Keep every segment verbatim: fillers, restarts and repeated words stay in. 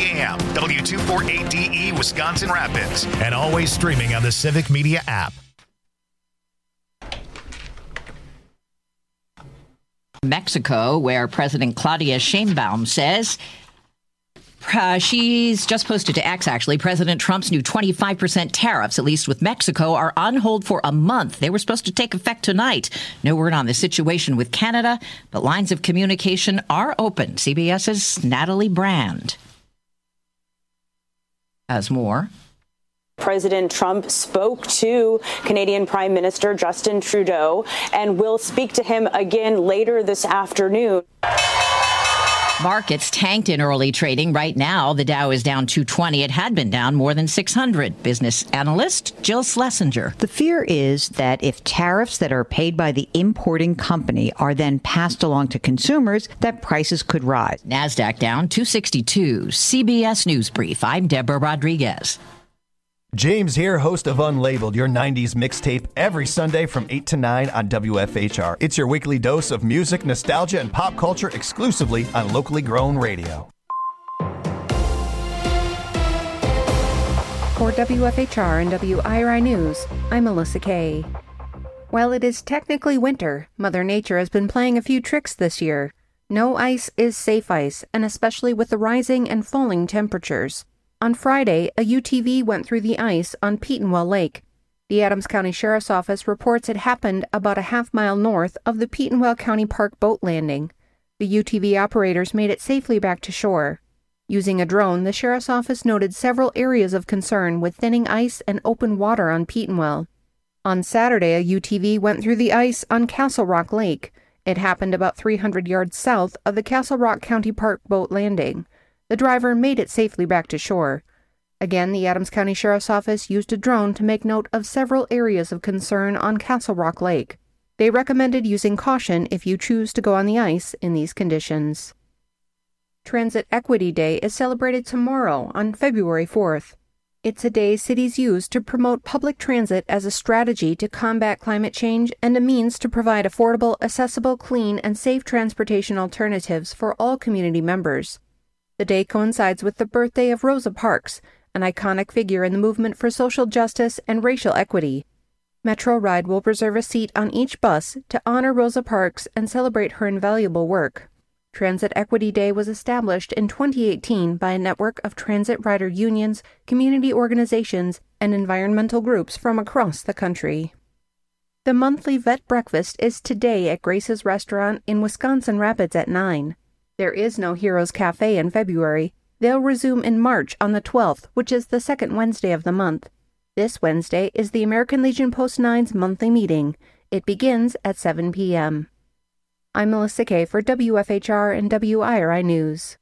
a.m. W two forty-eight D E, Wisconsin Rapids. And always streaming on the Civic Media app. Mexico, where President Claudia Sheinbaum says uh, she's just posted to X, actually, President Trump's new twenty-five percent tariffs, at least with Mexico, are on hold for a month. They were supposed to take effect tonight. No word on the situation with Canada, but lines of communication are open. CBS's Natalie Brand has more. President Trump spoke to Canadian Prime Minister Justin Trudeau and will speak to him again later this afternoon. Markets tanked in early trading. Right now, the Dow is down two twenty. It had been down more than six hundred. Business analyst Jill Schlesinger. The fear is that if tariffs that are paid by the importing company are then passed along to consumers, that prices could rise. NASDAQ down two sixty-two. C B S News Brief. I'm Deborah Rodriguez. James here, host of Unlabeled, your nineties mixtape, every Sunday from eight to nine on W F H R. It's your weekly dose of music, nostalgia, and pop culture exclusively on locally grown radio. For W F H R and W I R I News, I'm Melissa Kay. While it is technically winter, Mother Nature has been playing a few tricks this year. No ice is safe ice, and especially with the rising and falling temperatures. On Friday, a U T V went through the ice on Petenwell Lake. The Adams County Sheriff's Office reports it happened about a half mile north of the Petenwell County Park boat landing. The U T V operators made it safely back to shore. Using a drone, the Sheriff's Office noted several areas of concern with thinning ice and open water on Petenwell. On Saturday, a U T V went through the ice on Castle Rock Lake. It happened about three hundred yards south of the Castle Rock County Park boat landing. The driver made it safely back to shore. Again, the Adams County Sheriff's Office used a drone to make note of several areas of concern on Castle Rock Lake. They recommended using caution if you choose to go on the ice in these conditions. Transit Equity Day is celebrated tomorrow on February fourth. It's a day cities use to promote public transit as a strategy to combat climate change and a means to provide affordable, accessible, clean, and safe transportation alternatives for all community members. The day coincides with the birthday of Rosa Parks, an iconic figure in the movement for social justice and racial equity. Metro Ride will reserve a seat on each bus to honor Rosa Parks and celebrate her invaluable work. Transit Equity Day was established in twenty eighteen by a network of transit rider unions, community organizations, and environmental groups from across the country. The monthly vet breakfast is today at Grace's Restaurant in Wisconsin Rapids at nine. There is no Heroes Cafe in February. They'll resume in March on the twelfth, which is the second Wednesday of the month. This Wednesday is the American Legion Post nine's monthly meeting. It begins at seven p.m. I'm Melissa Kay for W F H R and W I R I News.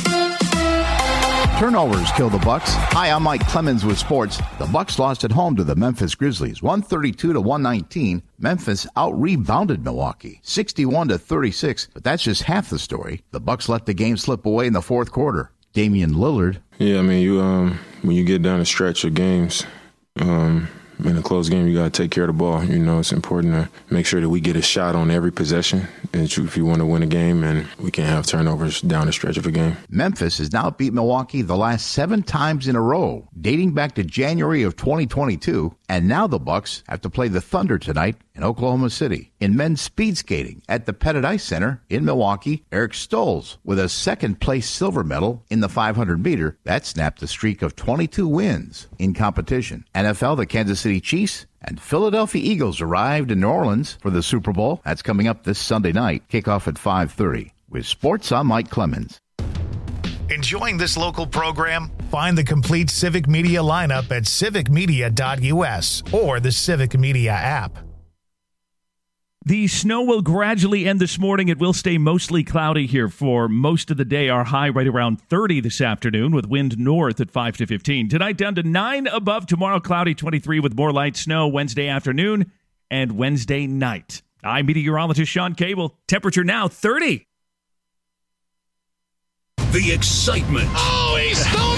Turnovers kill the Bucks. Hi, I'm Mike Clemens with sports. The Bucks lost at home to the Memphis Grizzlies, one thirty-two to one nineteen. Memphis out-rebounded Milwaukee, sixty-one to thirty-six. But that's just half the story. The Bucks let the game slip away in the fourth quarter. Damian Lillard. Yeah, I mean, you um, when you get down a stretch of games, um, in a close game, you got to take care of the ball. You know, it's important to make sure that we get a shot on every possession if you want to win a game, and we can't have turnovers down the stretch of a game. Memphis has now beat Milwaukee the last seven times in a row, dating back to January of twenty twenty-two, and now the Bucks have to play the Thunder tonight in Oklahoma City. In men's speed skating at the Pettit Ice Center in Milwaukee, Eric Stolz with a second-place silver medal in the five hundred meter. That snapped a streak of twenty-two wins in competition. N F L, the Kansas City Chiefs and Philadelphia Eagles arrived in New Orleans for the Super Bowl. That's coming up this Sunday night. Kickoff at five thirty. With sports, I'm Mike Clemens. Enjoying this local program? Find the complete Civic Media lineup at civic media dot u s or the Civic Media app. The snow will gradually end this morning. It will stay mostly cloudy here for most of the day. Our high right around thirty this afternoon with wind north at five to fifteen. Tonight down to nine above. Tomorrow cloudy twenty-three with more light snow Wednesday afternoon and Wednesday night. I'm meteorologist Sean Cable. Temperature now thirty. The excitement. Oh, he stones front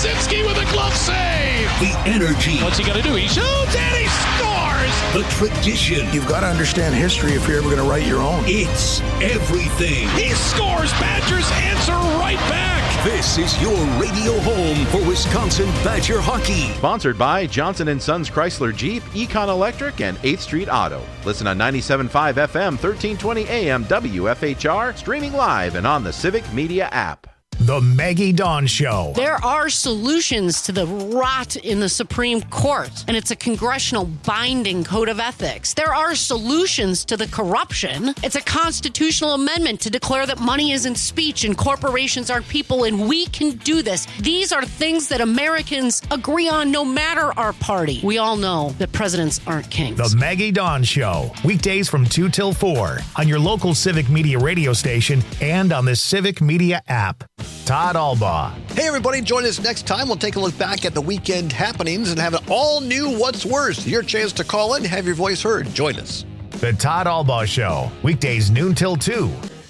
Mosinsky with a glove save. The energy. What's he going to do? He shoots and he scores. The tradition. You've got to understand history if you're ever going to write your own. It's everything. He scores. Badgers answer right back. This is your radio home for Wisconsin Badger hockey. Sponsored by Johnson and Sons Chrysler Jeep, Econ Electric, and eighth Street Auto. Listen on ninety-seven point five F M, thirteen twenty A M, W F H R, streaming live and on the Civic Media app. The Maggie Dawn Show. There are solutions to the rot in the Supreme Court, and it's a congressional binding code of ethics. There are solutions to the corruption. It's a constitutional amendment to declare that money isn't speech and corporations aren't people, and we can do this. These are things that Americans agree on no matter our party. We all know that presidents aren't kings. The Maggie Dawn Show. Weekdays from two till four on your local Civic Media radio station and on the Civic Media app. Todd Albaugh. Hey, everybody, join us next time. We'll take a look back at the weekend happenings and have an all-new What's Worse. Your chance to call in, have your voice heard. Join us. The Todd Albaugh Show. Weekdays noon till two.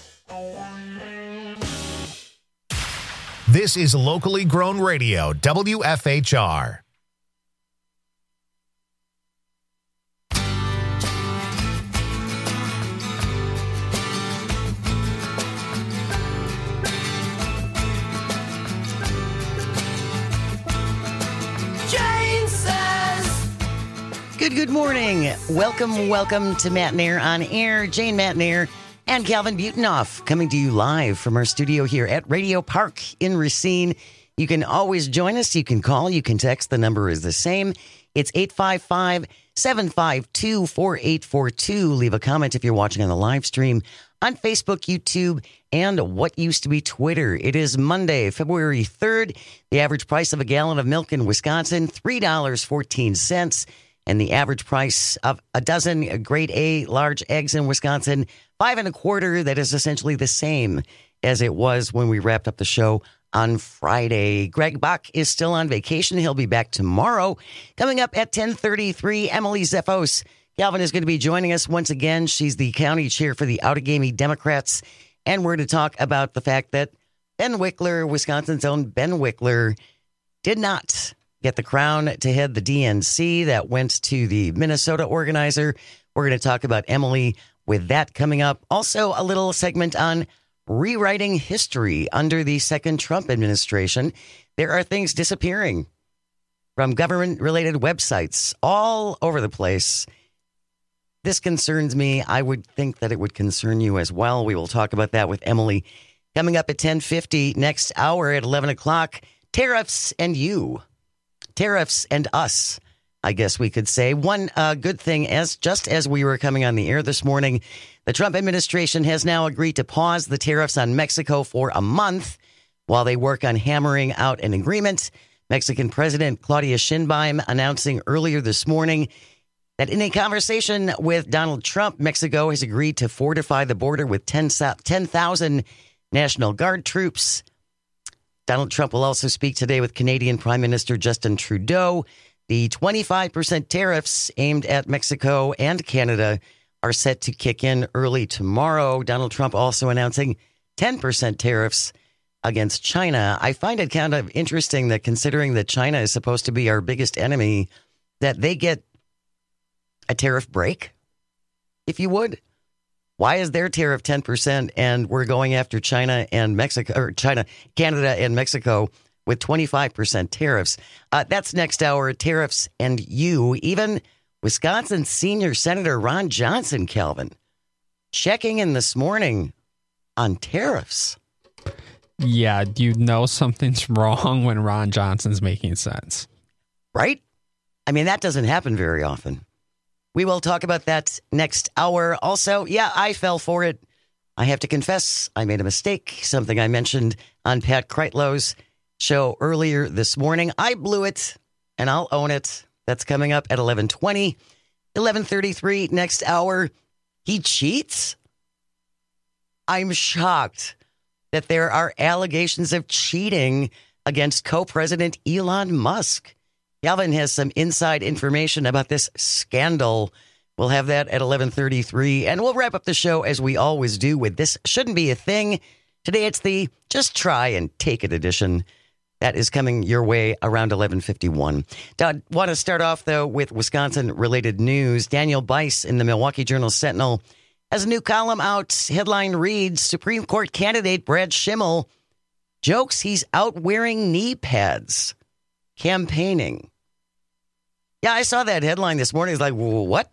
This is locally grown radio, W F H R. Good, good morning. Welcome, welcome to Matt and Air on Air. Jane Matt and Air and Calvin Butonoff coming to you live from our studio here at Radio Park in Racine. You can always join us. You can call. You can text. The number is the same. It's eight five five, seven five two, four eight four two. Leave a comment if you're watching on the live stream on Facebook, YouTube, and what used to be Twitter. It is Monday, February third. The average price of a gallon of milk in Wisconsin, three dollars and fourteen cents. And the average price of a dozen grade A large eggs in Wisconsin, five and a quarter. That is essentially the same as it was when we wrapped up the show on Friday. Greg Bach is still on vacation. He'll be back tomorrow. Coming up at ten thirty-three, Emily Zeffos. Calvin is going to be joining us once again. She's the county chair for the Outagamie Democrats. And we're going to talk about the fact that Ben Wickler, Wisconsin's own Ben Wickler, did not get the crown to head the D N C. That went to the Minnesota organizer. We're going to talk about Emily with that coming up. Also, a little segment on rewriting history under the second Trump administration. There are things disappearing from government-related websites all over the place. This concerns me. I would think that it would concern you as well. We will talk about that with Emily coming up at ten fifty. Next hour at eleven o'clock, tariffs and you. Tariffs and us, I guess we could say. One uh, good thing, as just as we were coming on the air this morning, the Trump administration has now agreed to pause the tariffs on Mexico for a month while they work on hammering out an agreement. Mexican President Claudia Sheinbaum announcing earlier this morning that in a conversation with Donald Trump, Mexico has agreed to fortify the border with ten thousand National Guard troops. Donald Trump will also speak today with Canadian Prime Minister Justin Trudeau. The twenty-five percent tariffs aimed at Mexico and Canada are set to kick in early tomorrow. Donald Trump also announcing ten percent tariffs against China. I find it kind of interesting that considering that China is supposed to be our biggest enemy, that they get a tariff break, if you would. Why is their tariff ten percent and we're going after China and Mexico, or China, Canada and Mexico with twenty-five percent tariffs? Uh, that's next hour. Tariffs and you. Even Wisconsin Senior Senator Ron Johnson, Calvin, checking in this morning on tariffs. Yeah, you know something's wrong when Ron Johnson's making sense. Right? I mean, that doesn't happen very often. We will talk about that next hour. Also, yeah, I fell for it. I have to confess, I made a mistake. Something I mentioned on Pat Kreitlow's show earlier this morning. I blew it, and I'll own it. That's coming up at eleven twenty. eleven thirty-three next hour. He cheats? I'm shocked that there are allegations of cheating against co-president Elon Musk. Calvin has some inside information about this scandal. We'll have that at eleven thirty-three, and we'll wrap up the show as we always do with This Shouldn't Be a Thing. Today it's the Just Try and Take It edition. That is coming your way around eleven fifty-one. I want to start off, though, with Wisconsin-related news. Daniel Bice in the Milwaukee Journal-Sentinel has a new column out. Headline reads, Supreme Court candidate Brad Schimmel jokes he's out wearing knee pads, campaigning. Yeah, I saw that headline this morning. It's like, what?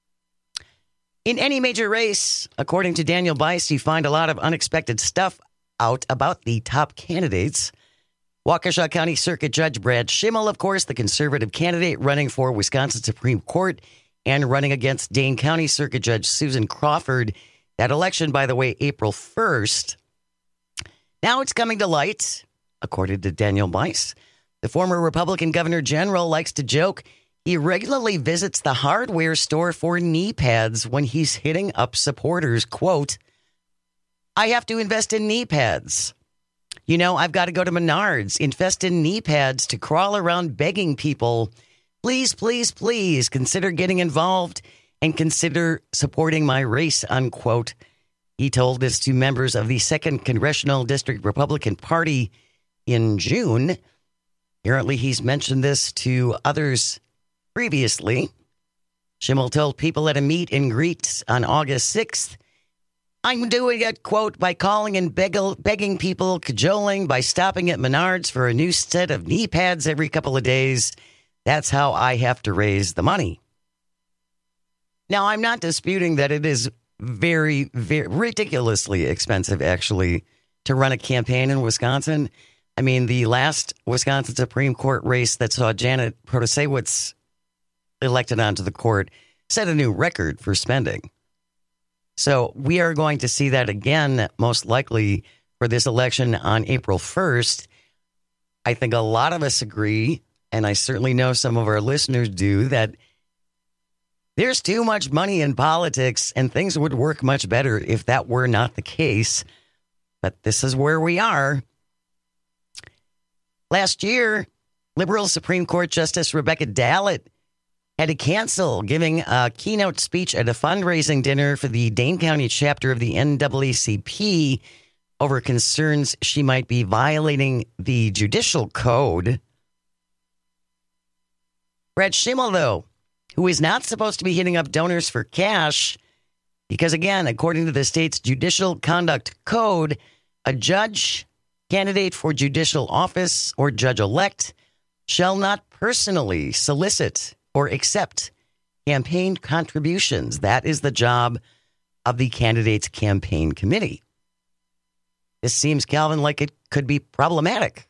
In any major race, according to Daniel Bice, you find a lot of unexpected stuff out about the top candidates. Waukesha County Circuit Judge Brad Schimmel, of course, the conservative candidate running for Wisconsin Supreme Court and running against Dane County Circuit Judge Susan Crawford. That election, by the way, April first. Now it's coming to light, according to Daniel Bice. The former Republican governor general likes to joke he regularly visits the hardware store for knee pads when he's hitting up supporters. Quote, I have to invest in knee pads. You know, I've got to go to Menards, invest in knee pads to crawl around begging people. Please, please, please consider getting involved and consider supporting my race, unquote. He told this to members of the second Congressional District Republican Party in June. Apparently, he's mentioned this to others previously. Schimmel told people at a meet and greet on August sixth, I'm doing it, quote, by calling and begg- begging people, cajoling, by stopping at Menards for a new set of knee pads every couple of days. That's how I have to raise the money. Now, I'm not disputing that it is very, very ridiculously expensive, actually, to run a campaign in Wisconsin. I mean, the last Wisconsin Supreme Court race that saw Janet Protasiewicz elected onto the court set a new record for spending. So we are going to see that again, most likely, for this election on April first. I think a lot of us agree, and I certainly know some of our listeners do, that there's too much money in politics and things would work much better if that were not the case. But this is where we are. Last year, liberal Supreme Court Justice Rebecca Dallett had to cancel giving a keynote speech at a fundraising dinner for the Dane County chapter of the N double A C P over concerns she might be violating the judicial code. Brad Schimmel, though, who is not supposed to be hitting up donors for cash, because, again, according to the state's judicial conduct code, a judge, candidate for judicial office, or judge-elect shall not personally solicit or accept campaign contributions. That is the job of the candidate's campaign committee. This seems, Calvin, like it could be problematic.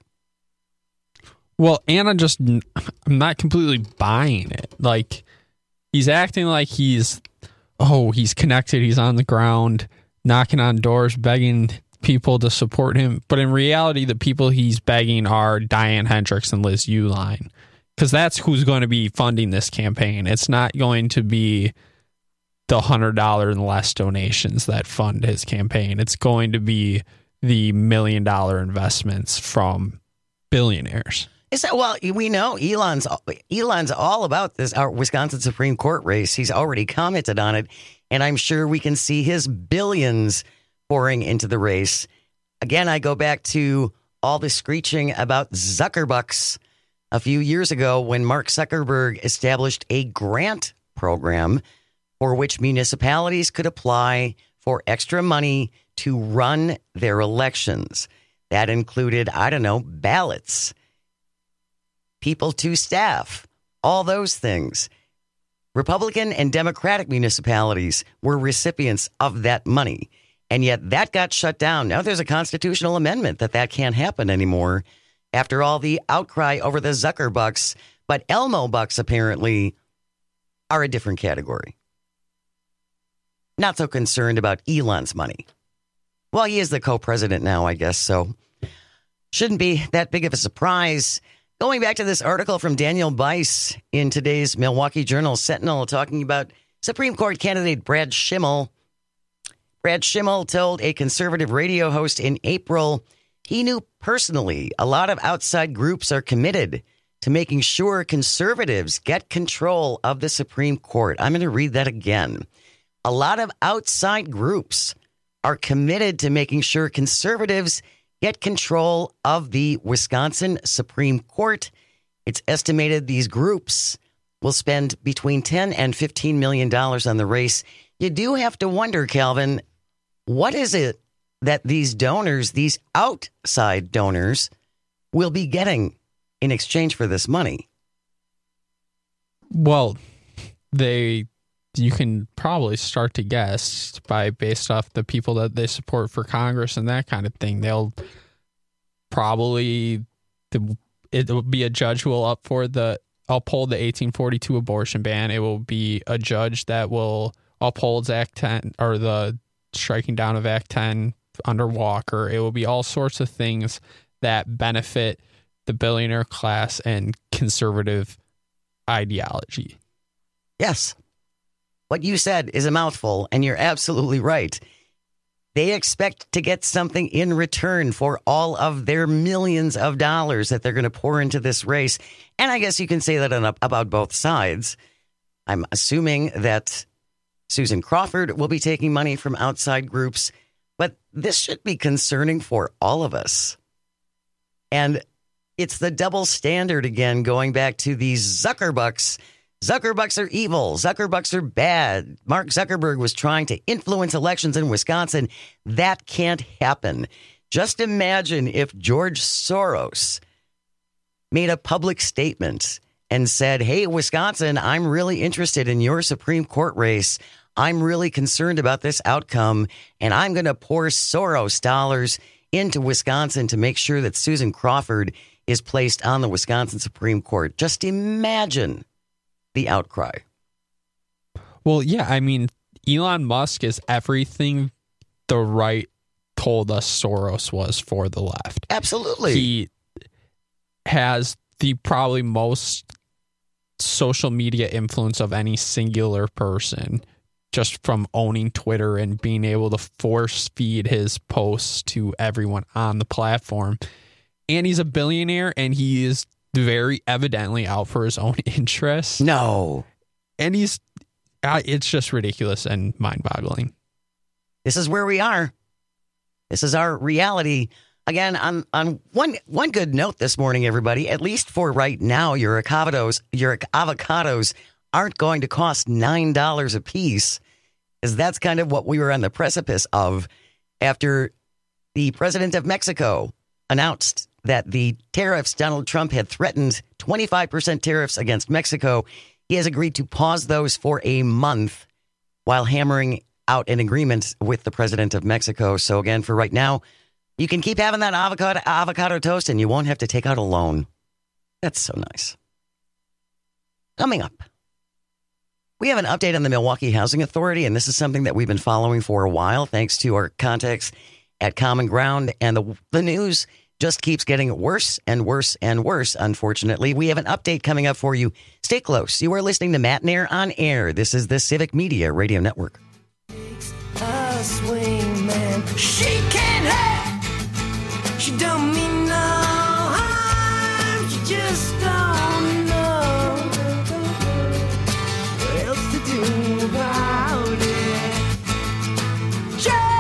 Well, Anna just, I'm not completely buying it. Like, he's acting like he's, oh, he's connected, he's on the ground, knocking on doors, begging people to support him. But in reality, the people he's begging are Diane Hendricks and Liz Uline. Because that's who's going to be funding this campaign. It's not going to be the one hundred dollars and less donations that fund his campaign. It's going to be the million dollar investments from billionaires. Is that, well, we know Elon's Elon's all about this, our Wisconsin Supreme Court race. He's already commented on it, and I'm sure we can see his billions pouring into the race. Again, I go back to all the screeching about Zuckerbucks a few years ago when Mark Zuckerberg established a grant program for which municipalities could apply for extra money to run their elections. That included, I don't know, ballots, people to staff, all those things. Republican and Democratic municipalities were recipients of that money, and yet that got shut down. Now there's a constitutional amendment that that can't happen anymore after all the outcry over the Zuckerbucks. But Elmo bucks apparently are a different category. Not so concerned about Elon's money. Well, he is the co-president now, I guess, so shouldn't be that big of a surprise. Going back to this article from Daniel Bice in today's Milwaukee Journal-Sentinel talking about Supreme Court candidate Brad Schimmel. Brad Schimmel told a conservative radio host in April he knew personally a lot of outside groups are committed to making sure conservatives get control of the Supreme Court. I'm going to read that again. A lot of outside groups are committed to making sure conservatives get control of the Wisconsin Supreme Court. It's estimated these groups will spend between ten and fifteen million dollars on the race. You do have to wonder, Calvin, what is it that these donors, these outside donors, will be getting in exchange for this money? Well, they, you can probably start to guess by based off the people that they support for Congress and that kind of thing. They'll probably, it will be a judge who will up for the, uphold the eighteen forty-two abortion ban. It will be a judge that will uphold Act ten or the striking down of Act ten under Walker. It will be all sorts of things that benefit the billionaire class and conservative ideology. Yes. What you said is a mouthful, and you're absolutely right. They expect to get something in return for all of their millions of dollars that they're going to pour into this race. And I guess you can say that on, about both sides. I'm assuming that Susan Crawford will be taking money from outside groups, but this should be concerning for all of us. And it's the double standard again, going back to these Zuckerbucks. Zuckerbucks are evil. Zuckerbucks are bad. Mark Zuckerberg was trying to influence elections in Wisconsin. That can't happen. Just imagine if George Soros made a public statement and said, hey, Wisconsin, I'm really interested in your Supreme Court race. I'm really concerned about this outcome, and I'm going to pour Soros dollars into Wisconsin to make sure that Susan Crawford is placed on the Wisconsin Supreme Court. Just imagine the outcry. Well, yeah, I mean, Elon Musk is everything the right told us Soros was for the left. Absolutely. He has the probably most social media influence of any singular person, just from owning Twitter and being able to force feed his posts to everyone on the platform. And he's a billionaire, and he is very evidently out for his own interests. No. And he's, uh, it's just ridiculous and mind-boggling. This is where we are. This is our reality. Again, on, on one one good note this morning, everybody, at least for right now, your avocados, your avocados aren't going to cost nine dollars a piece, because that's kind of what we were on the precipice of after the president of Mexico announced that the tariffs Donald Trump had threatened, twenty-five percent tariffs against Mexico. He has agreed to pause those for a month while hammering out an agreement with the president of Mexico. So again, for right now, you can keep having that avocado avocado toast and you won't have to take out a loan. That's so nice. Coming up, we have an update on the Milwaukee Housing Authority, and this is something that we've been following for a while, thanks to our contacts at Common Ground. And the, the news just keeps getting worse and worse and worse, unfortunately. We have an update coming up for you. Stay close. You are listening to Matt Nair on Air. This is the Civic Media Radio Network. A swing man. She can't have. She don't mean no harm. She just don't know what else to do about it. Jane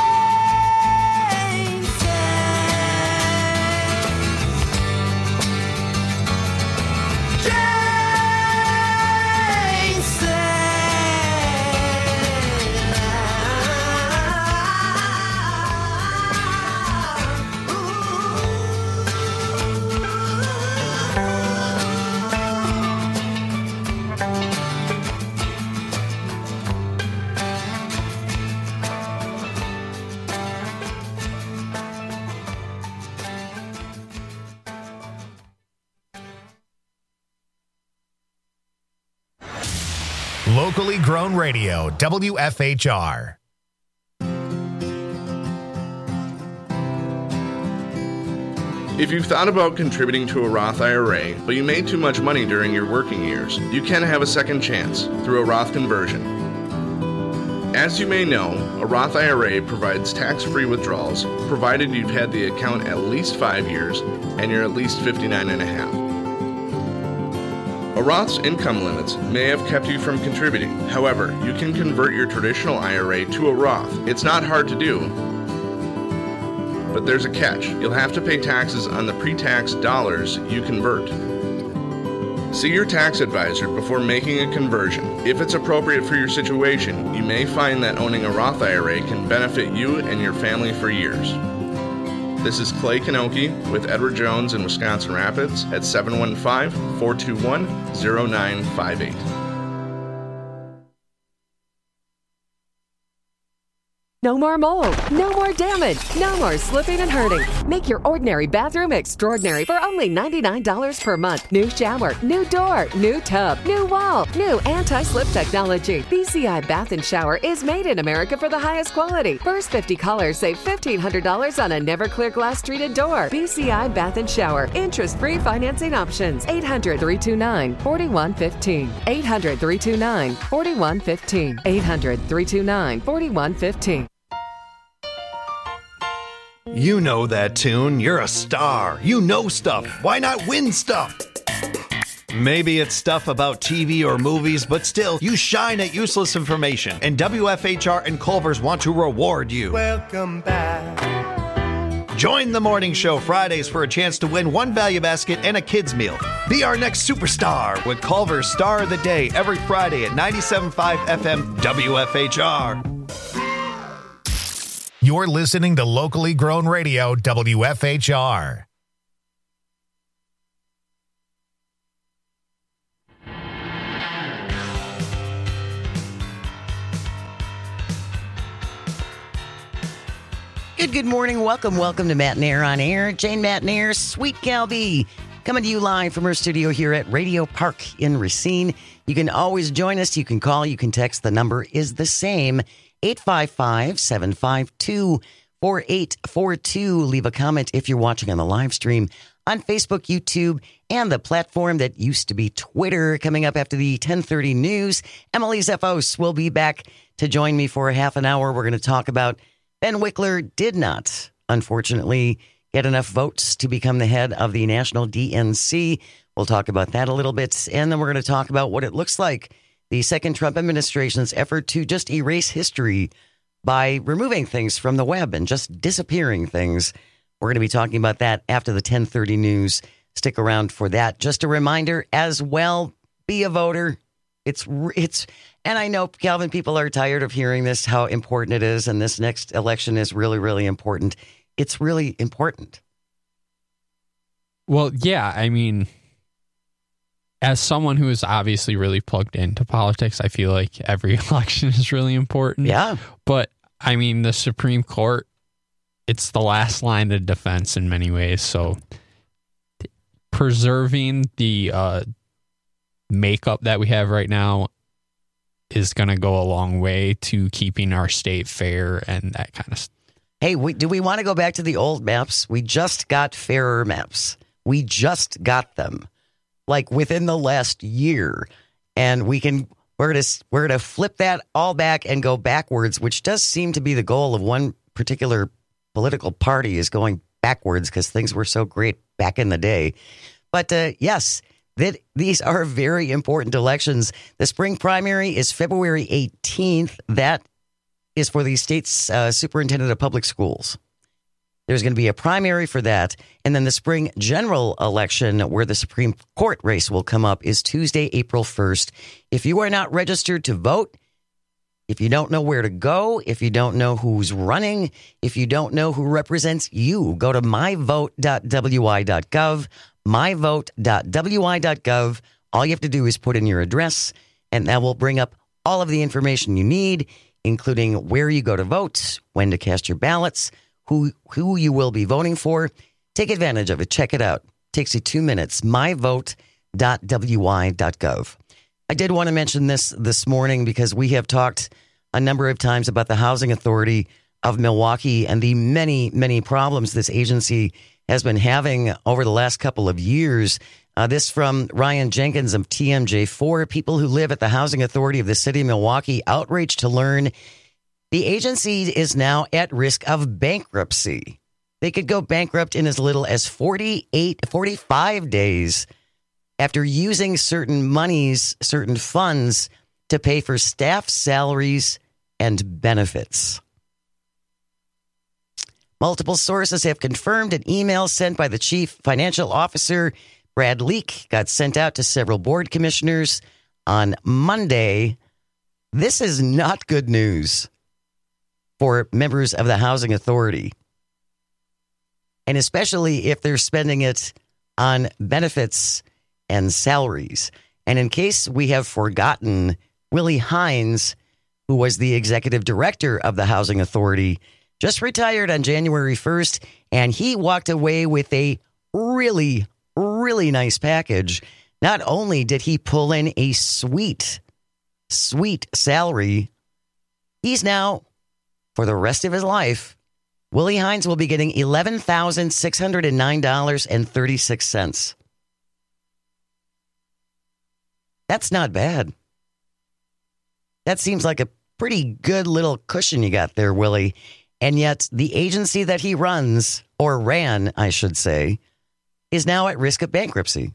Locally grown radio, W F H R. If you've thought about contributing to a Roth I R A, but you made too much money during your working years, you can have a second chance through a Roth conversion. As you may know, a Roth I R A provides tax-free withdrawals, provided you've had the account at least five years and you're at least fifty-nine and a half. A Roth's income limits may have kept you from contributing. However, you can convert your traditional I R A to a Roth. It's not hard to do, but But there's a catch. You'll have to pay taxes on the pre-tax dollars you convert. See your tax advisor before making a conversion. If it's appropriate for your situation, you may find that owning a Roth I R A can benefit you and your family for years. This is Clay Kanoki with Edward Jones in Wisconsin Rapids at seven one five, four two one, zero nine five eight. No more mold, no more damage, no more slipping and hurting. Make your ordinary bathroom extraordinary for only ninety-nine dollars per month. New shower, new door, new tub, new wall, new anti-slip technology. B C I Bath and Shower is made in America for the highest quality. First fifty callers save fifteen hundred dollars on a never-clear glass treated door. B C I Bath and Shower. Interest-free financing options. eight hundred, three two nine, four one one five. eight hundred, three two nine, four one one five. eight hundred, three two nine, four one one five. You know that tune. You're a star. You know stuff. Why not win stuff? Maybe it's stuff about T V or movies, but still, you shine at useless information. And W F H R and Culver's want to reward you. Welcome back. Join the morning show Fridays for a chance to win one value basket and a kid's meal. Be our next superstar with Culver's Star of the Day every Friday at ninety-seven point five F M W F H R. You're listening to locally grown radio, W F H R. Good, good morning. Welcome, welcome to Matt and Air on Air. Jane Matt and Air, Sweet Galby, coming to you live from our studio here at Radio Park in Racine. You can always join us. You can call, you can text. The number is the same. eight five five, seven five two, four eight four two. Leave a comment if you're watching on the live stream on Facebook, YouTube, and the platform that used to be Twitter. Coming up after the ten thirty news, Emily Zeffos will be back to join me for a half an hour. We're going to talk about Ben Wickler did not, unfortunately, get enough votes to become the head of the National D N C. We'll talk about that a little bit, and then we're going to talk about what it looks like the second Trump administration's effort to just erase history by removing things from the web and just disappearing things. We're going to be talking about that after the ten thirty news. Stick around for that. Just a reminder as well, be a voter. It's, it's, and I know, Calvin, people are tired of hearing this, how important it is. And this next election is really, really important. It's really important. Well, yeah, I mean, as someone who is obviously really plugged into politics, I feel like every election is really important. Yeah. But, I mean, the Supreme Court, it's the last line of defense in many ways. So preserving the uh, makeup that we have right now is going to go a long way to keeping our state fair and that kind of stuff. Hey, we, do we want to go back to the old maps? We just got fairer maps. We just got them. Like within the last year, and we can we're gonna we're gonna flip that all back and go backwards, which does seem to be the goal of one particular political party, is going backwards because things were so great back in the day. But uh, yes, that these are very important elections. The spring primary is February eighteenth. That is for the state's uh, superintendent of public schools. There's going to be a primary for that. And then the spring general election, where the Supreme Court race will come up, is Tuesday, April first. If you are not registered to vote, if you don't know where to go, if you don't know who's running, if you don't know who represents you, go to my vote dot w i dot gov, my vote dot w i dot gov. All you have to do is put in your address, and that will bring up all of the information you need, including where you go to vote, when to cast your ballots, who who you will be voting for. Take advantage of it. Check it out. Takes you two minutes. my vote dot w i dot gov. I did want to mention this this morning because we have talked a number of times about the Housing Authority of Milwaukee and the many, many problems this agency has been having over the last couple of years. Uh, this from Ryan Jenkins of T M J four. People who live at the Housing Authority of the City of Milwaukee outraged to learn the agency is now at risk of bankruptcy. They could go bankrupt in as little as forty-eight, forty-five days after using certain monies, certain funds to pay for staff salaries and benefits. Multiple sources have confirmed an email sent by the chief financial officer, Brad Leak, got sent out to several board commissioners on Monday. This is not good news for members of the Housing Authority, and especially if they're spending it on benefits and salaries. And in case we have forgotten, Willie Hines, who was the executive director of the Housing Authority, just retired on January first, and he walked away with a really, really nice package. Not only did he pull in a sweet, sweet salary, he's now, for the rest of his life, Willie Hines will be getting eleven thousand six hundred nine dollars and thirty-six cents. That's not bad. That seems like a pretty good little cushion you got there, Willie. And yet the agency that he runs, or ran, I should say, is now at risk of bankruptcy.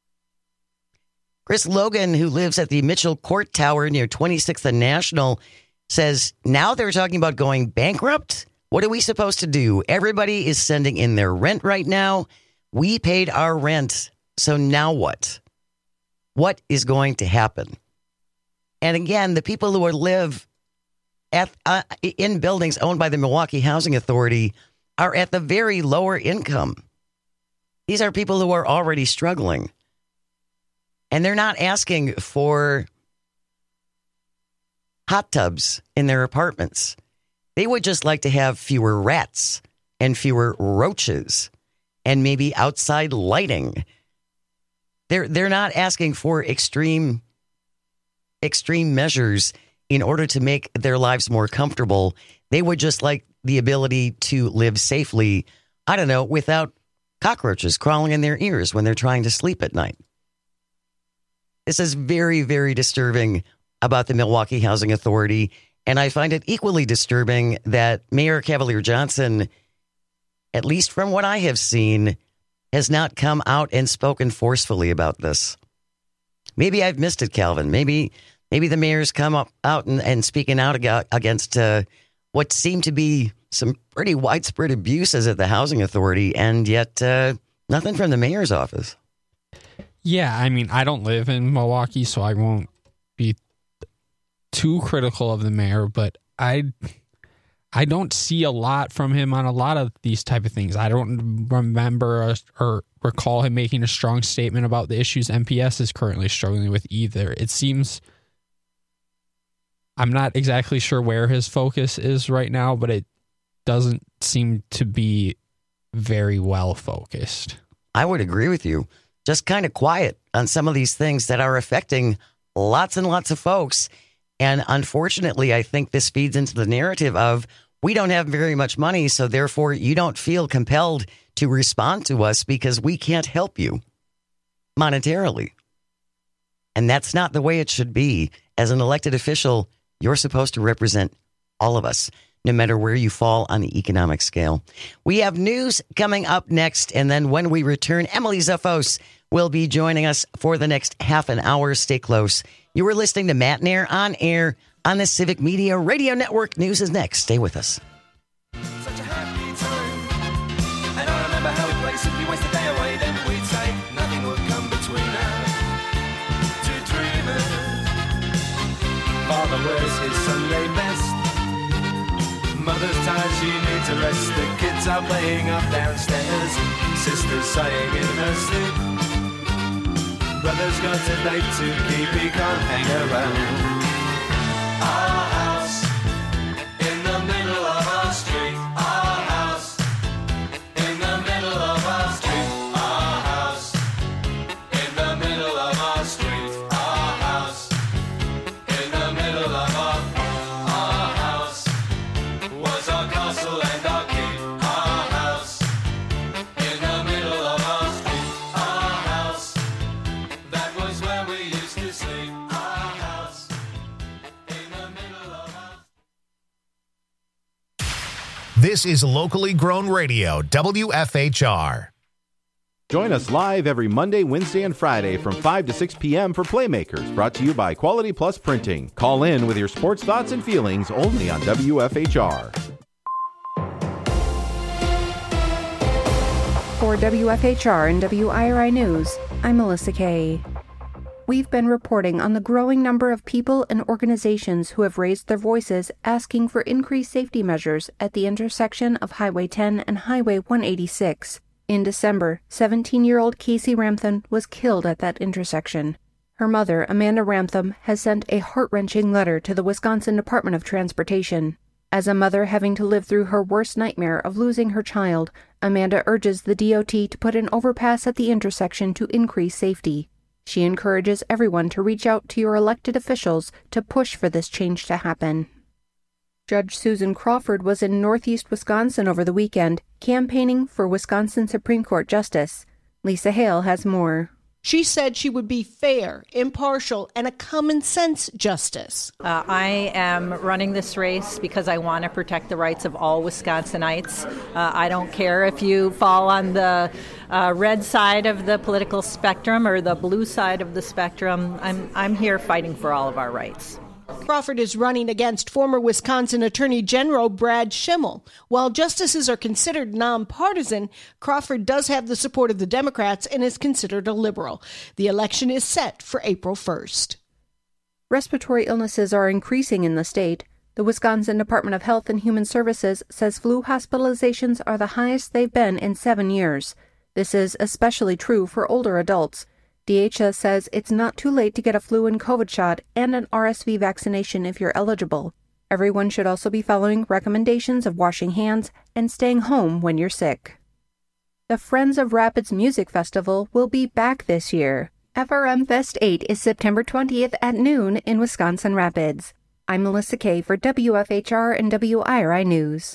Chris Logan, who lives at the Mitchell Court Tower near twenty-sixth and National, says now they're talking about going bankrupt. What are we supposed to do? Everybody is sending in their rent right now. We paid our rent. So now what? What is going to happen? And again, the people who live at uh, in buildings owned by the Milwaukee Housing Authority are at the very lower income. These are people who are already struggling. And they're not asking for hot tubs in their apartments. They would just like to have fewer rats and fewer roaches and maybe outside lighting. They're they're not asking for extreme extreme measures in order to make their lives more comfortable. They would just like the ability to live safely, I don't know, without cockroaches crawling in their ears when they're trying to sleep at night. This is very, very disturbing about the Milwaukee Housing Authority, and I find it equally disturbing that Mayor Cavalier Johnson, at least from what I have seen, has not come out and spoken forcefully about this. Maybe I've missed it, Calvin. Maybe maybe the mayor's come up out and, and speaking out against uh, what seem to be some pretty widespread abuses at the Housing Authority, and yet uh, nothing from the mayor's office. Yeah, I mean, I don't live in Milwaukee, so I won't be too critical of the mayor, but I I don't see a lot from him on a lot of these type of things. I don't remember or, or recall him making a strong statement about the issues M P S is currently struggling with either. It seems, I'm not exactly sure where his focus is right now, but it doesn't seem to be very well focused. I would agree with you. Just kind of quiet on some of these things that are affecting lots and lots of folks. And unfortunately, I think this feeds into the narrative of we don't have very much money, so therefore you don't feel compelled to respond to us because we can't help you monetarily. And that's not the way it should be. As an elected official, you're supposed to represent all of us, no matter where you fall on the economic scale. We have news coming up next, and then when we return, Emily Zafos will be joining us for the next half an hour. Stay close. You are listening to Matt Nair on air on the Civic Media Radio Network. News is next. Stay with us. Such a happy time. And I remember how we played simply waste the day away. Then we'd say nothing would come between us. Two dreamers. Father wears his Sunday best. Mother's tired, she needs a rest. The kids are playing up downstairs. Sister's sighing in her sleep. Brother's got a date to keep, he can't hang around. Our house in the middle of our street. Our house in the middle of our street. Our house in the middle of our street. Our house in the middle of our Our house was our castle and our keep. Our house in the middle of our street. Our house, that was where we used to sleep. Our house in the middle of our... This is locally grown radio, W F H R. Join us live every Monday, Wednesday, and Friday from five to six p.m. for Playmakers, brought to you by Quality Plus Printing. Call in with your sports thoughts and feelings only on W F H R. For W F H R and W I R I News, I'm Melissa Kay. We've been reporting on the growing number of people and organizations who have raised their voices asking for increased safety measures at the intersection of Highway ten and Highway one eighty-six. In December, seventeen-year-old Casey Ramthun was killed at that intersection. Her mother, Amanda Ramthun, has sent a heart-wrenching letter to the Wisconsin Department of Transportation. As a mother having to live through her worst nightmare of losing her child, Amanda urges the D O T to put an overpass at the intersection to increase safety. She encourages everyone to reach out to your elected officials to push for this change to happen. Judge Susan Crawford was in northeast Wisconsin over the weekend, campaigning for Wisconsin Supreme Court Justice. Lisa Hale has more. She said she would be fair, impartial, and a common-sense justice. Uh, I am running this race because I want to protect the rights of all Wisconsinites. Uh, I don't care if you fall on the uh, red side of the political spectrum or the blue side of the spectrum. I'm, I'm here fighting for all of our rights. Crawford is running against former Wisconsin Attorney General Brad Schimmel. While justices are considered nonpartisan, Crawford does have the support of the Democrats and is considered a liberal. The election is set for April first. Respiratory illnesses are increasing in the state. The Wisconsin Department of Health and Human Services says flu hospitalizations are the highest they've been in seven years. This is especially true for older adults. D H S says it's not too late to get a flu and COVID shot and an R S V vaccination if you're eligible. Everyone should also be following recommendations of washing hands and staying home when you're sick. The Friends of Rapids Music Festival will be back this year. F R M Fest eight is September twentieth at noon in Wisconsin Rapids. I'm Melissa Kay for W F H R and W I R I News.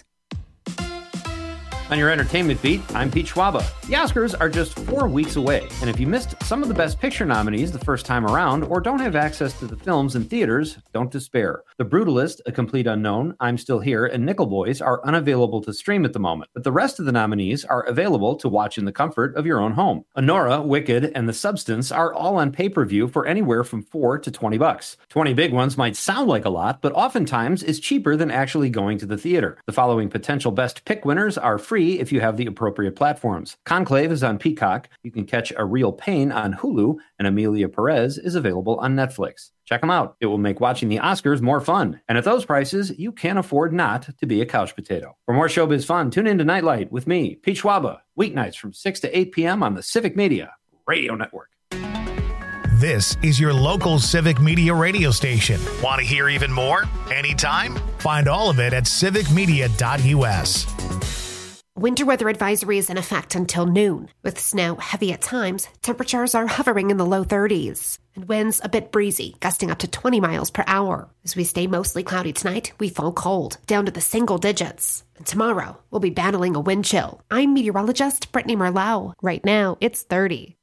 On your entertainment beat, I'm Pete Schwaba. The Oscars are just four weeks away, and if you missed some of the Best Picture nominees the first time around or don't have access to the films in theaters, don't despair. The Brutalist, A Complete Unknown, I'm Still Here, and Nickel Boys are unavailable to stream at the moment, but the rest of the nominees are available to watch in the comfort of your own home. Honora, Wicked, and The Substance are all on pay-per-view for anywhere from four to twenty bucks. twenty big ones might sound like a lot, but oftentimes is cheaper than actually going to the theater. The following potential Best Pick winners are free if you have the appropriate platforms. Conclave is on Peacock, you can catch A Real Pain on Hulu, and Amelia Perez is available on Netflix. Check them out. It will make watching the Oscars more fun. And at those prices, you can't afford not to be a couch potato. For more showbiz fun, tune in to Nightlight with me, Pete Schwaba, weeknights from six to eight p.m. on the Civic Media Radio Network. This is your local Civic Media radio station. Want to hear even more? Anytime? Find all of it at civic media dot u s. Winter weather advisory is in effect until noon. With snow heavy at times, temperatures are hovering in the low thirties. And winds a bit breezy, gusting up to twenty miles per hour. As we stay mostly cloudy tonight, we fall cold, down to the single digits. And tomorrow, we'll be battling a wind chill. I'm meteorologist Brittany Merlau. Right now, it's thirty.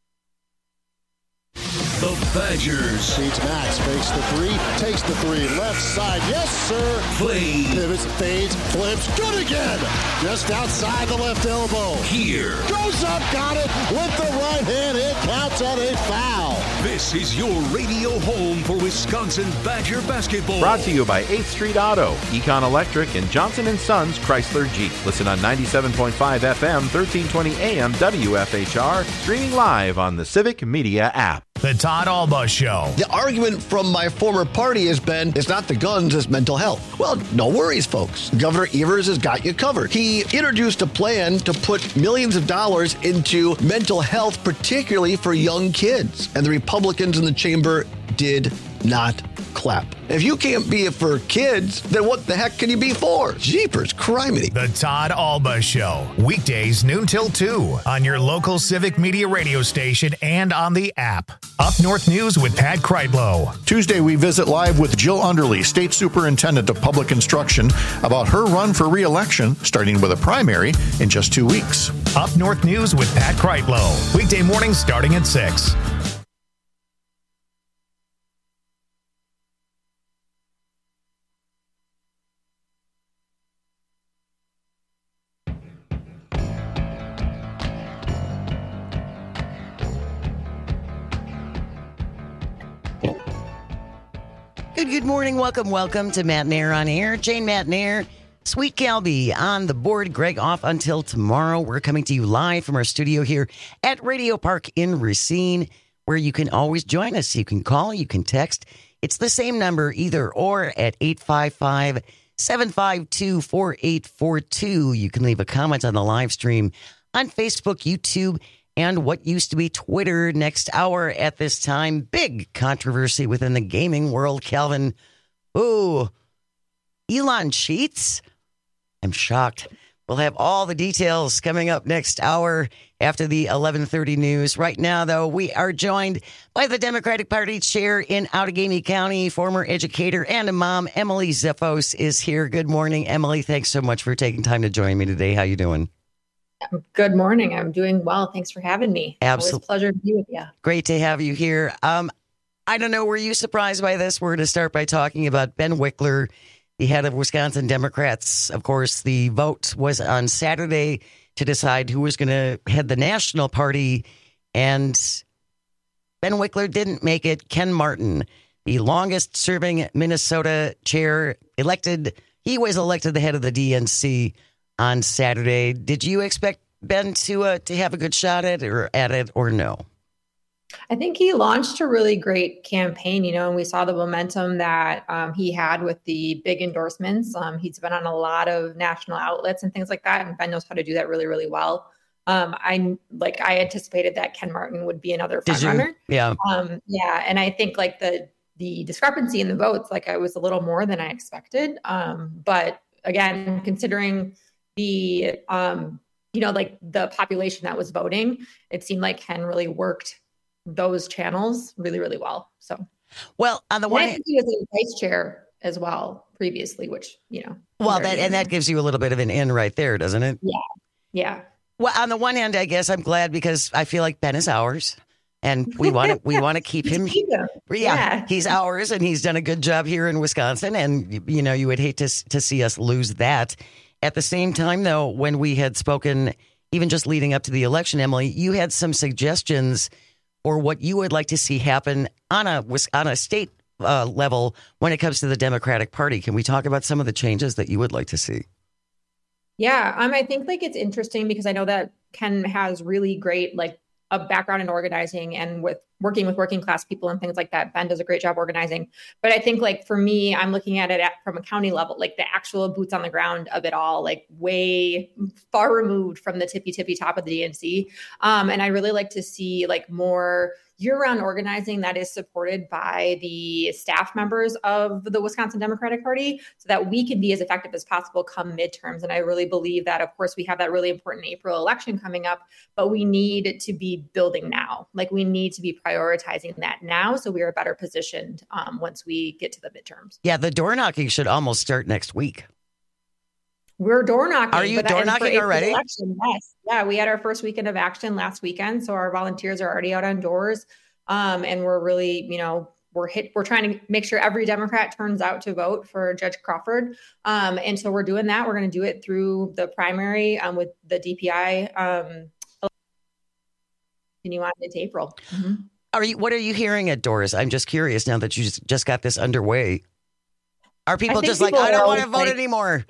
The Badgers. Beats Max, fakes the three, takes the three, left side, yes sir. Play. Pivots, fades, flips, good again. Just outside the left elbow. Here. Goes up, got it, with the right hand, it counts at a foul. This is your radio home for Wisconsin Badger basketball. Brought to you by eighth Street Auto, Econ Electric, and Johnson and Sons Chrysler Jeep. Listen on ninety-seven point five F M, thirteen twenty A M W F H R, streaming live on the Civic Media app. The Todd Alba Show. The argument from my former party has been, it's not the guns, it's mental health. Well, no worries, folks. Governor Evers has got you covered. He introduced a plan to put millions of dollars into mental health, particularly for young kids. And the Republicans in the chamber did not clap. If you can't be it for kids, then what the heck can you be for? Jeepers criminy. The Todd Alba Show. Weekdays noon till two on your local Civic Media radio station and on the app. Up North News with Pat Kreitlow. Tuesday, we visit live with Jill Underly, State Superintendent of Public Instruction, about her run for re-election, starting with a primary in just two weeks. Up North News with Pat Kreitlow. Weekday mornings starting at six. Good, good morning. Welcome, welcome to Matt and Air on Air. Jane, Matt and Air, Sweet Calby on the board. Greg off until tomorrow. We're coming to you live from our studio here at Radio Park in Racine, where you can always join us. You can call, you can text. It's the same number, either or, at eight five five, seven five two, four eight four two. You can leave a comment on the live stream on Facebook, YouTube, and what used to be Twitter. Next hour at this time, big controversy within the gaming world. Calvin, ooh, Elon cheats? I'm shocked. We'll have all the details coming up next hour after the eleven thirty news. Right now, though, we are joined by the Democratic Party chair in Outagamie County, former educator and a mom. Emily Zeffos is here. Good morning, Emily. Thanks so much for taking time to join me today. How you doing? Good morning. I'm doing well. Thanks for having me. Absolutely. Always a pleasure to be with you. Great to have you here. Um, I don't know, were you surprised by this? We're going to start by talking about Ben Wickler, the head of Wisconsin Democrats. Of course, the vote was on Saturday to decide who was going to head the national party, and Ben Wickler didn't make it. Ken Martin, the longest-serving Minnesota chair, elected. He was elected the head of the D N C on Saturday. Did you expect Ben to uh, to have a good shot at it, or at it, or no? I think he launched a really great campaign, you know, and we saw the momentum that um, he had with the big endorsements. Um, he's been on a lot of national outlets and things like that, and Ben knows how to do that really, really well. Um, I like I anticipated that Ken Martin would be another front runner. Yeah, um, yeah, and I think like the the discrepancy in the votes, like I was a little more than I expected. Um, but again, considering the um, you know, like the population that was voting, it seemed like Ken really worked those channels really, really well. So, well, on the one hand, he was a vice chair as well previously, which, you know, well, that and that gives you a little bit of an in right there, doesn't it? Yeah. Yeah. Well, on the one hand, I guess I'm glad because I feel like Ben is ours, and we want to we want to keep him. Keep him. Yeah, yeah, he's ours, and he's done a good job here in Wisconsin. And you know, you would hate to to see us lose that. At the same time, though, when we had spoken, even just leading up to the election, Emily, you had some suggestions or what you would like to see happen on a on a state uh, level when it comes to the Democratic Party. Can we talk about some of the changes that you would like to see? Yeah, um, I think like it's interesting because I know that Ken has really great like a background in organizing and with working with working class people and things like that. Ben does a great job organizing. But I think like for me, I'm looking at it at, from a county level, like the actual boots on the ground of it all, like way far removed from the tippy tippy top of the D N C. Um, and I really like to see like more year-round organizing that is supported by the staff members of the Wisconsin Democratic Party so that we can be as effective as possible come midterms. And I really believe that, of course, we have that really important April election coming up, but we need to be building now. Like we need to be prioritizing that now so we are better positioned um, once we get to the midterms. Yeah, the door knocking should almost start next week. We're door knocking. Are you door knocking already? Election, yes. Yeah, we had our first weekend of action last weekend. So our volunteers are already out on doors. Um, and we're really, you know, we're hit, we're trying to make sure every Democrat turns out to vote for Judge Crawford. Um, and so we're doing that. We're going to do it through the primary um, with the D P I um, continue on into April. Mm-hmm. Are you, what are you hearing at doors? I'm just curious now that you just, just got this underway. Are people just people like, I don't want to vote like, anymore?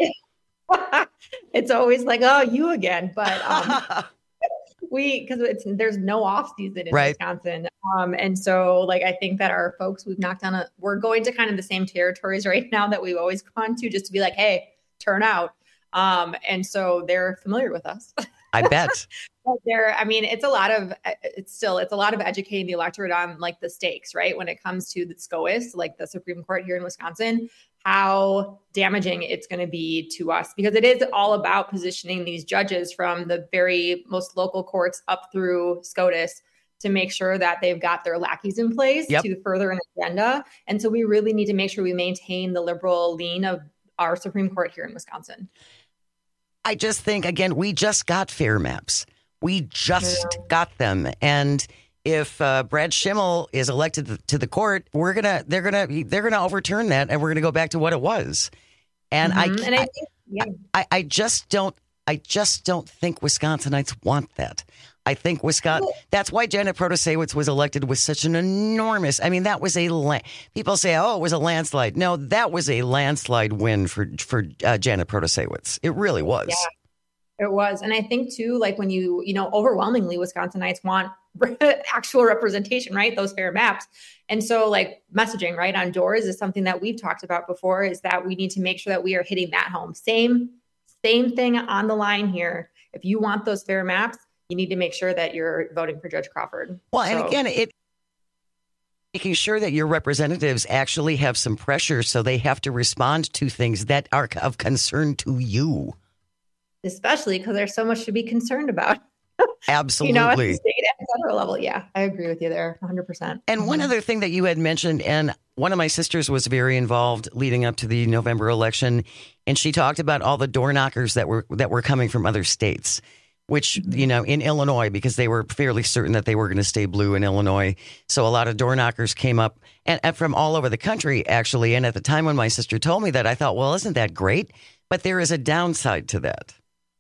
It's always like, oh, you again. But um, we, because it's there's no off season in right. Wisconsin. Um, and so like, I think that our folks, we've knocked on a, we're going to kind of the same territories right now that we've always gone to just to be like, hey, turn out. Um, and so they're familiar with us. I bet. But there, I mean, it's a lot of, it's still, it's a lot of educating the electorate on like the stakes, right? When it comes to the SCOTUS, like the Supreme Court here in Wisconsin, how damaging it's going to be to us, because it is all about positioning these judges from the very most local courts up through SCOTUS to make sure that they've got their lackeys in place yep. to further an agenda. And so we really need to make sure we maintain the liberal lean of our Supreme Court here in Wisconsin. I just think, again, we just got fair maps. We just yeah. got them. And if uh, Brad Schimmel is elected to the court, we're gonna they're gonna they're gonna overturn that, and we're gonna go back to what it was. And mm-hmm. I, and I, I, think, yeah. I I just don't I just don't think Wisconsinites want that. I think Wisconsin, that's why Janet Protasiewicz was elected with such an enormous, I mean, that was a, la- people say, oh, it was a landslide. No, that was a landslide win for, for uh, Janet Protasiewicz. It really was. Yeah, it was. And I think too, like when you, you know, overwhelmingly Wisconsinites want actual representation, right? Those fair maps. And so like messaging, right, on doors is something that we've talked about before, is that we need to make sure that we are hitting that home. Same, same thing on the line here. If you want those fair maps, you need to make sure that you're voting for Judge Crawford. Well, so, and again, it making sure that your representatives actually have some pressure, so they have to respond to things that are of concern to you. Especially because there's so much to be concerned about. Absolutely. You know, at the state and federal level. Yeah, I agree with you there one hundred percent. And mm-hmm. one other thing that you had mentioned, and one of my sisters was very involved leading up to the November election, and she talked about all the door knockers that were that were coming from other states. Which, you know, in Illinois, because they were fairly certain that they were going to stay blue in Illinois. So a lot of door knockers came up and, and from all over the country, actually. And at the time when my sister told me that, I thought, well, isn't that great? But there is a downside to that.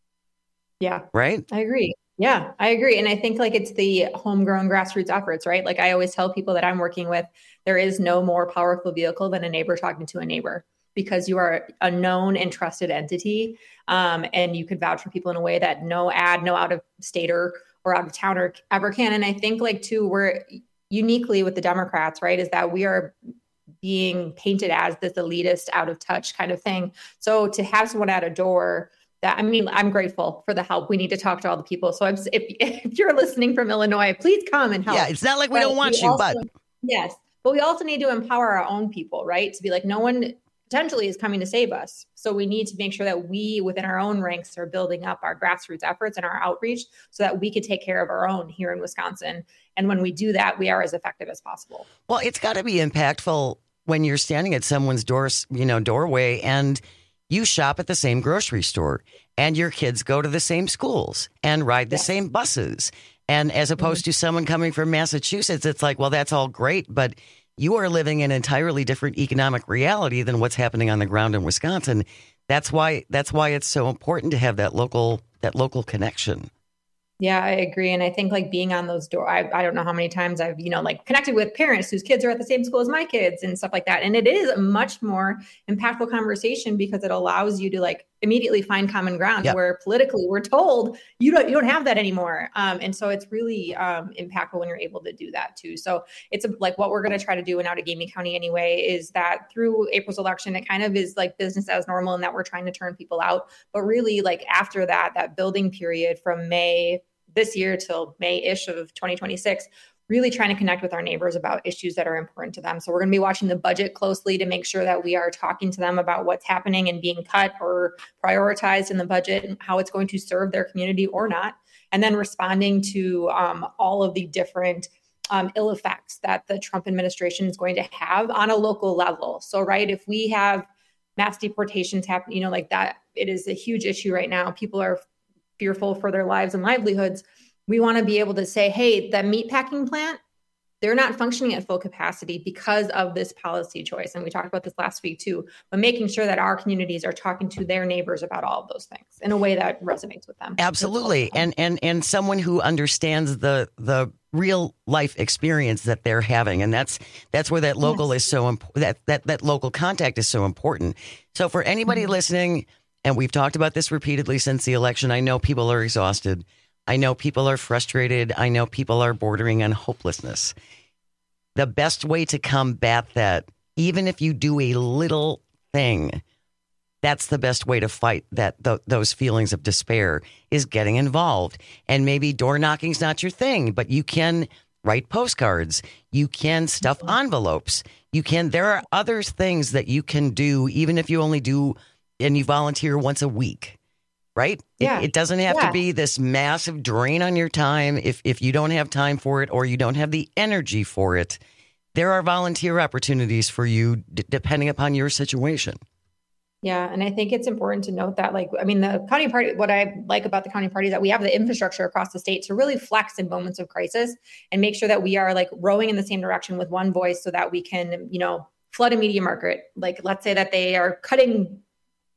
Yeah. Right? I agree. Yeah, I agree. And I think like it's the homegrown grassroots efforts, right? Like I always tell people that I'm working with, there is no more powerful vehicle than a neighbor talking to a neighbor, because you are a known and trusted entity. Um, and you could vouch for people in a way that no ad, no out of stater or out of towner ever can. And I think like too, we're uniquely with the Democrats, right, is that we are being painted as this elitist, out of touch kind of thing. So to have someone at a door that, I mean, I'm grateful for the help. We need to talk to all the people. So if, if you're listening from Illinois, please come and help. Yeah, it's not like we but don't want we you, also, but. Yes, but we also need to empower our own people, right? To be like, no one potentially is coming to save us. So we need to make sure that we within our own ranks are building up our grassroots efforts and our outreach so that we can take care of our own here in Wisconsin. And when we do that, we are as effective as possible. Well, it's got to be impactful when you're standing at someone's door, you know, doorway, and you shop at the same grocery store and your kids go to the same schools and ride the yes. same buses. And as opposed mm-hmm. to someone coming from Massachusetts, it's like, well, that's all great, but you are living in an entirely different economic reality than what's happening on the ground in Wisconsin. That's why that's why it's so important to have that local that local connection. Yeah, I agree. And I think like being on those door, I, I don't know how many times I've, you know, like connected with parents whose kids are at the same school as my kids and stuff like that. And it is a much more impactful conversation because it allows you to like immediately find common ground yep. where politically we're told you don't, you don't have that anymore. Um, and so it's really um, impactful when you're able to do that too. So it's a, like what we're going to try to do in Outagamie County anyway, is that through April's election, it kind of is like business as normal and that we're trying to turn people out. But really like after that, that building period from May this year till May-ish of twenty twenty-six, really trying to connect with our neighbors about issues that are important to them. So we're going to be watching the budget closely to make sure that we are talking to them about what's happening and being cut or prioritized in the budget and how it's going to serve their community or not. And then responding to um, all of the different um, ill effects that the Trump administration is going to have on a local level. So, right, if we have mass deportations happen, you know, like that, it is a huge issue right now. People are fearful for their lives and livelihoods. We want to be able to say, hey, that meatpacking plant, they're not functioning at full capacity because of this policy choice. And we talked about this last week too, but making sure that our communities are talking to their neighbors about all of those things in a way that resonates with them. Absolutely. And and and someone who understands the the real life experience that they're having. And that's that's where that local yes. is so important. That, that that local contact is so important. So for anybody mm-hmm. listening, and we've talked about this repeatedly since the election, I know people are exhausted. I know people are frustrated. I know people are bordering on hopelessness. The best way to combat that, even if you do a little thing, that's the best way to fight that th- those feelings of despair, is getting involved. And maybe door knocking's not your thing, but you can write postcards. You can stuff envelopes. You can. There are other things that you can do, even if you only do and you volunteer once a week, right? Yeah. It, it doesn't have yeah. to be this massive drain on your time if, if you don't have time for it or you don't have the energy for it. There are volunteer opportunities for you d- depending upon your situation. Yeah. And I think it's important to note that, like, I mean, the county party, what I like about the county party is that we have the infrastructure across the state to really flex in moments of crisis and make sure that we are like rowing in the same direction with one voice so that we can, you know, flood a media market. Like, let's say that they are cutting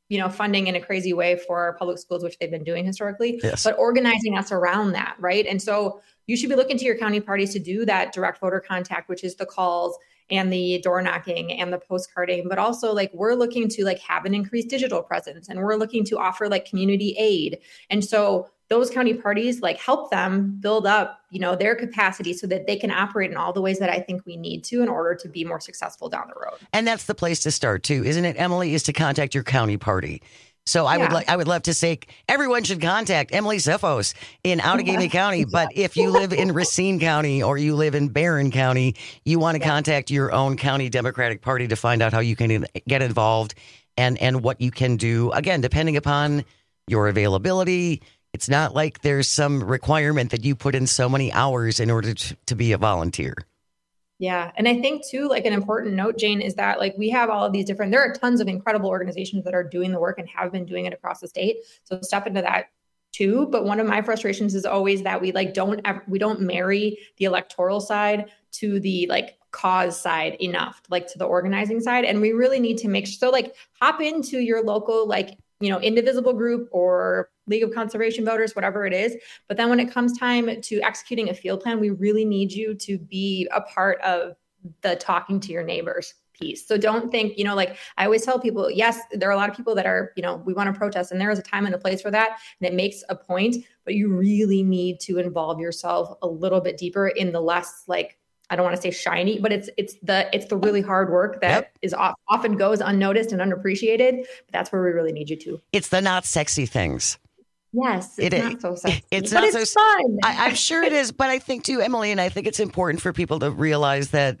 you know, funding in a crazy way for our public schools, which they've been doing historically, Yes. but organizing us around that, right? And so you should be looking to your county parties to do that direct voter contact, which is the calls and the door knocking and the postcarding, but also like we're looking to like have an increased digital presence, and we're looking to offer like community aid. And so those county parties like help them build up, you know, their capacity so that they can operate in all the ways that I think we need to in order to be more successful down the road. And that's the place to start too, isn't it, Emily, is to contact your county party. So I Yeah. would like I would love to say everyone should contact Emily Zeffos in Outagamie County. But if you live in Racine County or you live in Barron County, you want to contact your own county Democratic Party to find out how you can get involved and and what you can do. Again, depending upon your availability. It's not like there's some requirement that you put in so many hours in order to, to be a volunteer. Yeah. And I think too, like an important note, Jane, is that like we have all of these different, there are tons of incredible organizations that are doing the work and have been doing it across the state. So step into that too. But one of my frustrations is always that we like don't ever, we don't marry the electoral side to the like cause side enough, like to the organizing side. And we really need to make sure, so like hop into your local, like, you know, indivisible group or League of Conservation Voters, whatever it is. But then when it comes time to executing a field plan, we really need you to be a part of the talking to your neighbors piece. So don't think, you know, like I always tell people, yes, there are a lot of people that are, you know, we want to protest, and there is a time and a place for that. And it makes a point, but you really need to involve yourself a little bit deeper in the less like, I don't want to say shiny, but it's it's the it's the really hard work that Yep. is off, often goes unnoticed and unappreciated. But that's where we really need you to. It's the not sexy things. Yes, it's It not is. so sexy, It's but not it's so fun. I, I'm sure it is, but I think too, Emily, and I think it's important for people to realize that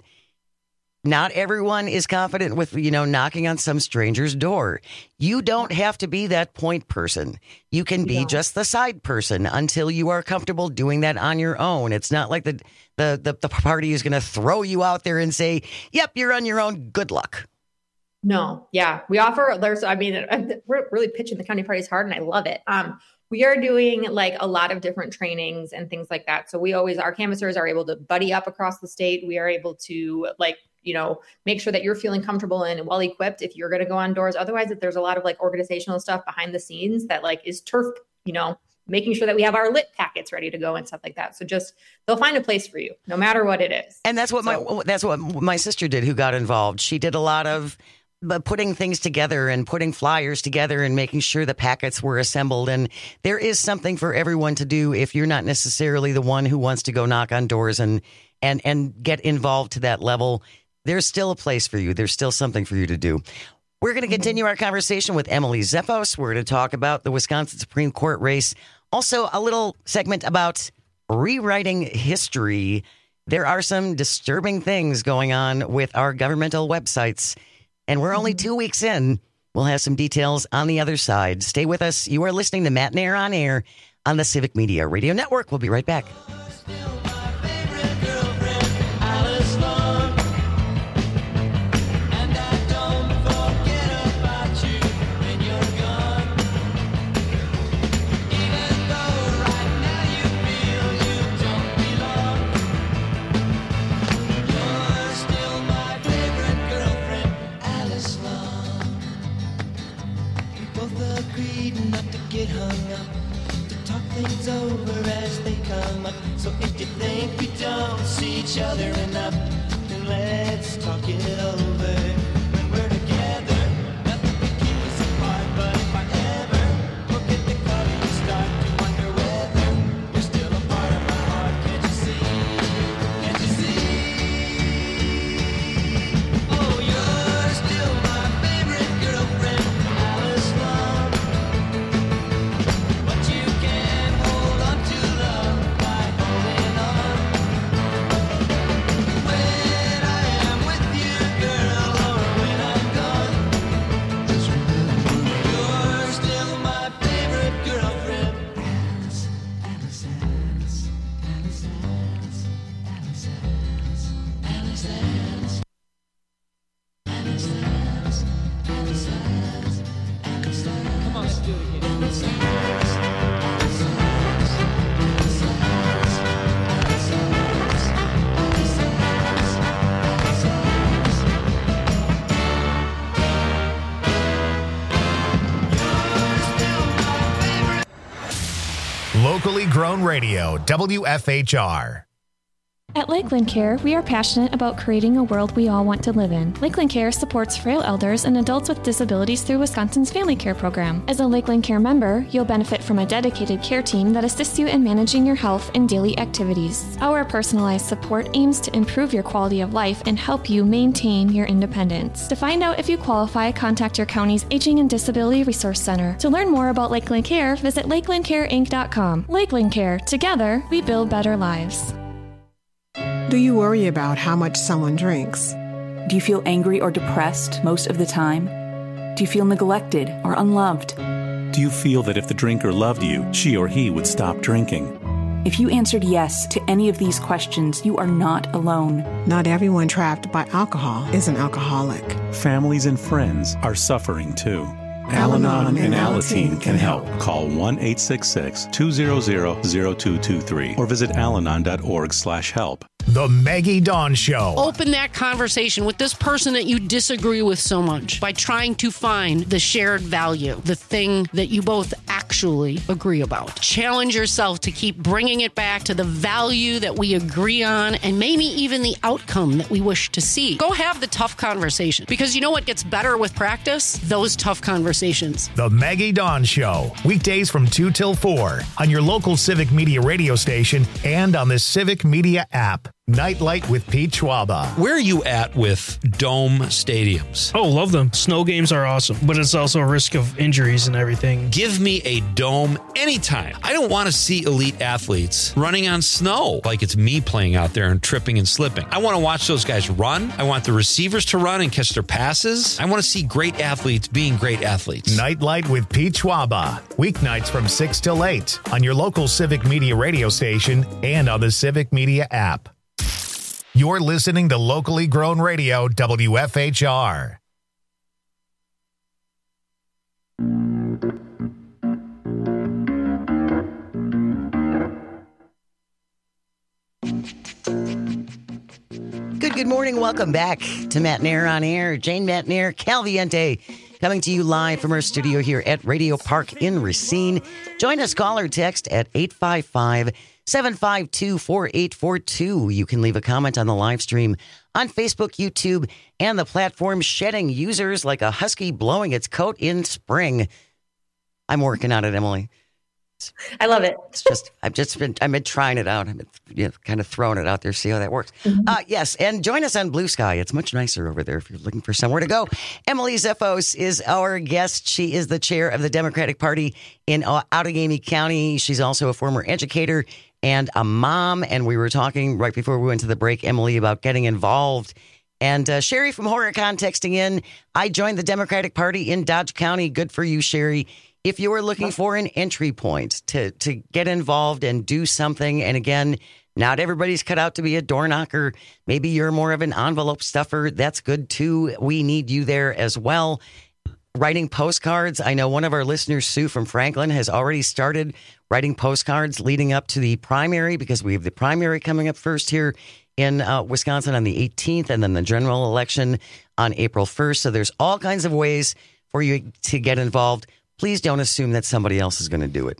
not everyone is confident with, you know, knocking on some stranger's door. You don't have to be that point person. You can be just the side person until you are comfortable doing that on your own. It's not like the the the, the party is going to throw you out there and say, "Yep, you're on your own. Good luck." No, yeah, we offer. There's, I mean, we're really pitching the county parties hard, and I love it. Um, we are doing like a lot of different trainings and things like that. So we always, our canvassers are able to buddy up across the state. We are able to like, you know, make sure that you're feeling comfortable and well equipped if you're going to go on doors. Otherwise, if there's a lot of like organizational stuff behind the scenes that like is turf, you know, making sure that we have our lit packets ready to go and stuff like that. So just, they'll find a place for you no matter what it is. And that's what so, my that's what my sister did, who got involved. She did a lot of but putting things together and putting flyers together and making sure the packets were assembled. And there is something for everyone to do if you're not necessarily the one who wants to go knock on doors and and and get involved to that level. There's still a place for you. There's still something for you to do. We're going to continue our conversation with Emily Zeffos. We're going to talk about the Wisconsin Supreme Court race. Also, a little segment about rewriting history. There are some disturbing things going on with our governmental websites. And we're only two weeks in. We'll have some details on the other side. Stay with us. You are listening to Matt and Air on Air on the Civic Media Radio Network. We'll be right back. Get hung up to talk things over as they come up. So if you think we don't see each other enough, then let's talk it over. When we're together, nothing can keep us apart. But if I ever forget the color, you start to wonder whether you're still a part of my heart. Can't you see? Can't you see? Oh, you're still my favorite girlfriend, Alice Love. When I am with you, girl, locally grown radio, W F H R. At Lakeland Care, we are passionate about creating a world we all want to live in. Lakeland Care supports frail elders and adults with disabilities through Wisconsin's Family Care Program. As a Lakeland Care member, you'll benefit from a dedicated care team that assists you in managing your health and daily activities. Our personalized support aims to improve your quality of life and help you maintain your independence. To find out if you qualify, contact your county's Aging and Disability Resource Center. To learn more about Lakeland Care, visit lakeland care inc dot com. Lakeland Care. Together, we build better lives. Do you worry about how much someone drinks? Do you feel angry or depressed most of the time? Do you feel neglected or unloved? Do you feel that if the drinker loved you, she or he would stop drinking? If you answered yes to any of these questions, you are not alone. Not everyone trapped by alcohol is an alcoholic. Families and friends are suffering too. Al-Anon and Alateen can help. Call one eight six six, two zero zero, zero two two three or visit alanon dot org slash help. The Maggie Dawn Show. Open that conversation with this person that you disagree with so much by trying to find the shared value, the thing that you both actually agree about. Challenge yourself to keep bringing it back to the value that we agree on and maybe even the outcome that we wish to see. Go have the tough conversation, because you know what gets better with practice? Those tough conversations. The Maggie Dawn Show. Weekdays from two till four on your local Civic Media radio station and on the Civic Media app. Nightlight with Pete Schwaba. Where are you at with dome stadiums? Oh, love them. Snow games are awesome, but it's also a risk of injuries and everything. Give me a dome anytime. I don't want to see elite athletes running on snow like it's me playing out there and tripping and slipping. I want to watch those guys run. I want the receivers to run and catch their passes. I want to see great athletes being great athletes. Nightlight with Pete Schwaba. Weeknights from six till eight on your local Civic Media radio station and on the Civic Media app. You're listening to locally grown radio, W F H R. Good, good morning. Welcome back to Matt Nair on Air. Jane Matt Nair, Calviente, coming to you live from our studio here at Radio Park in Racine. Join us, call or text at eight five five, seven five two, four eight four two. You can leave a comment on the live stream on Facebook, YouTube, and the platform shedding users like a husky blowing its coat in spring. I'm working on it, Emily. I love it. It's just, I've just been, I've been trying it out. I've been, you know, kind of throwing it out there, see how that works. Mm-hmm. Uh, yes, and join us on Blue Sky. It's much nicer over there if you're looking for somewhere to go. Emily Zeffos is our guest. She is the chair of the Democratic Party in Outagamie County. She's also a former educator and a mom. And we were talking right before we went to the break, Emily, about getting involved. And uh, Sherry from Horicon texting in, I joined the Democratic Party in Dodge County. Good for you, Sherry. If you are looking for an entry point to, to get involved and do something, and again, not everybody's cut out to be a door knocker. Maybe you're more of an envelope stuffer. That's good, too. We need you there as well. Writing postcards. I know one of our listeners, Sue from Franklin, has already started writing postcards leading up to the primary, because we have the primary coming up first here in uh, Wisconsin on the eighteenth, and then the general election on April first. So there's all kinds of ways for you to get involved. Please don't assume that somebody else is going to do it.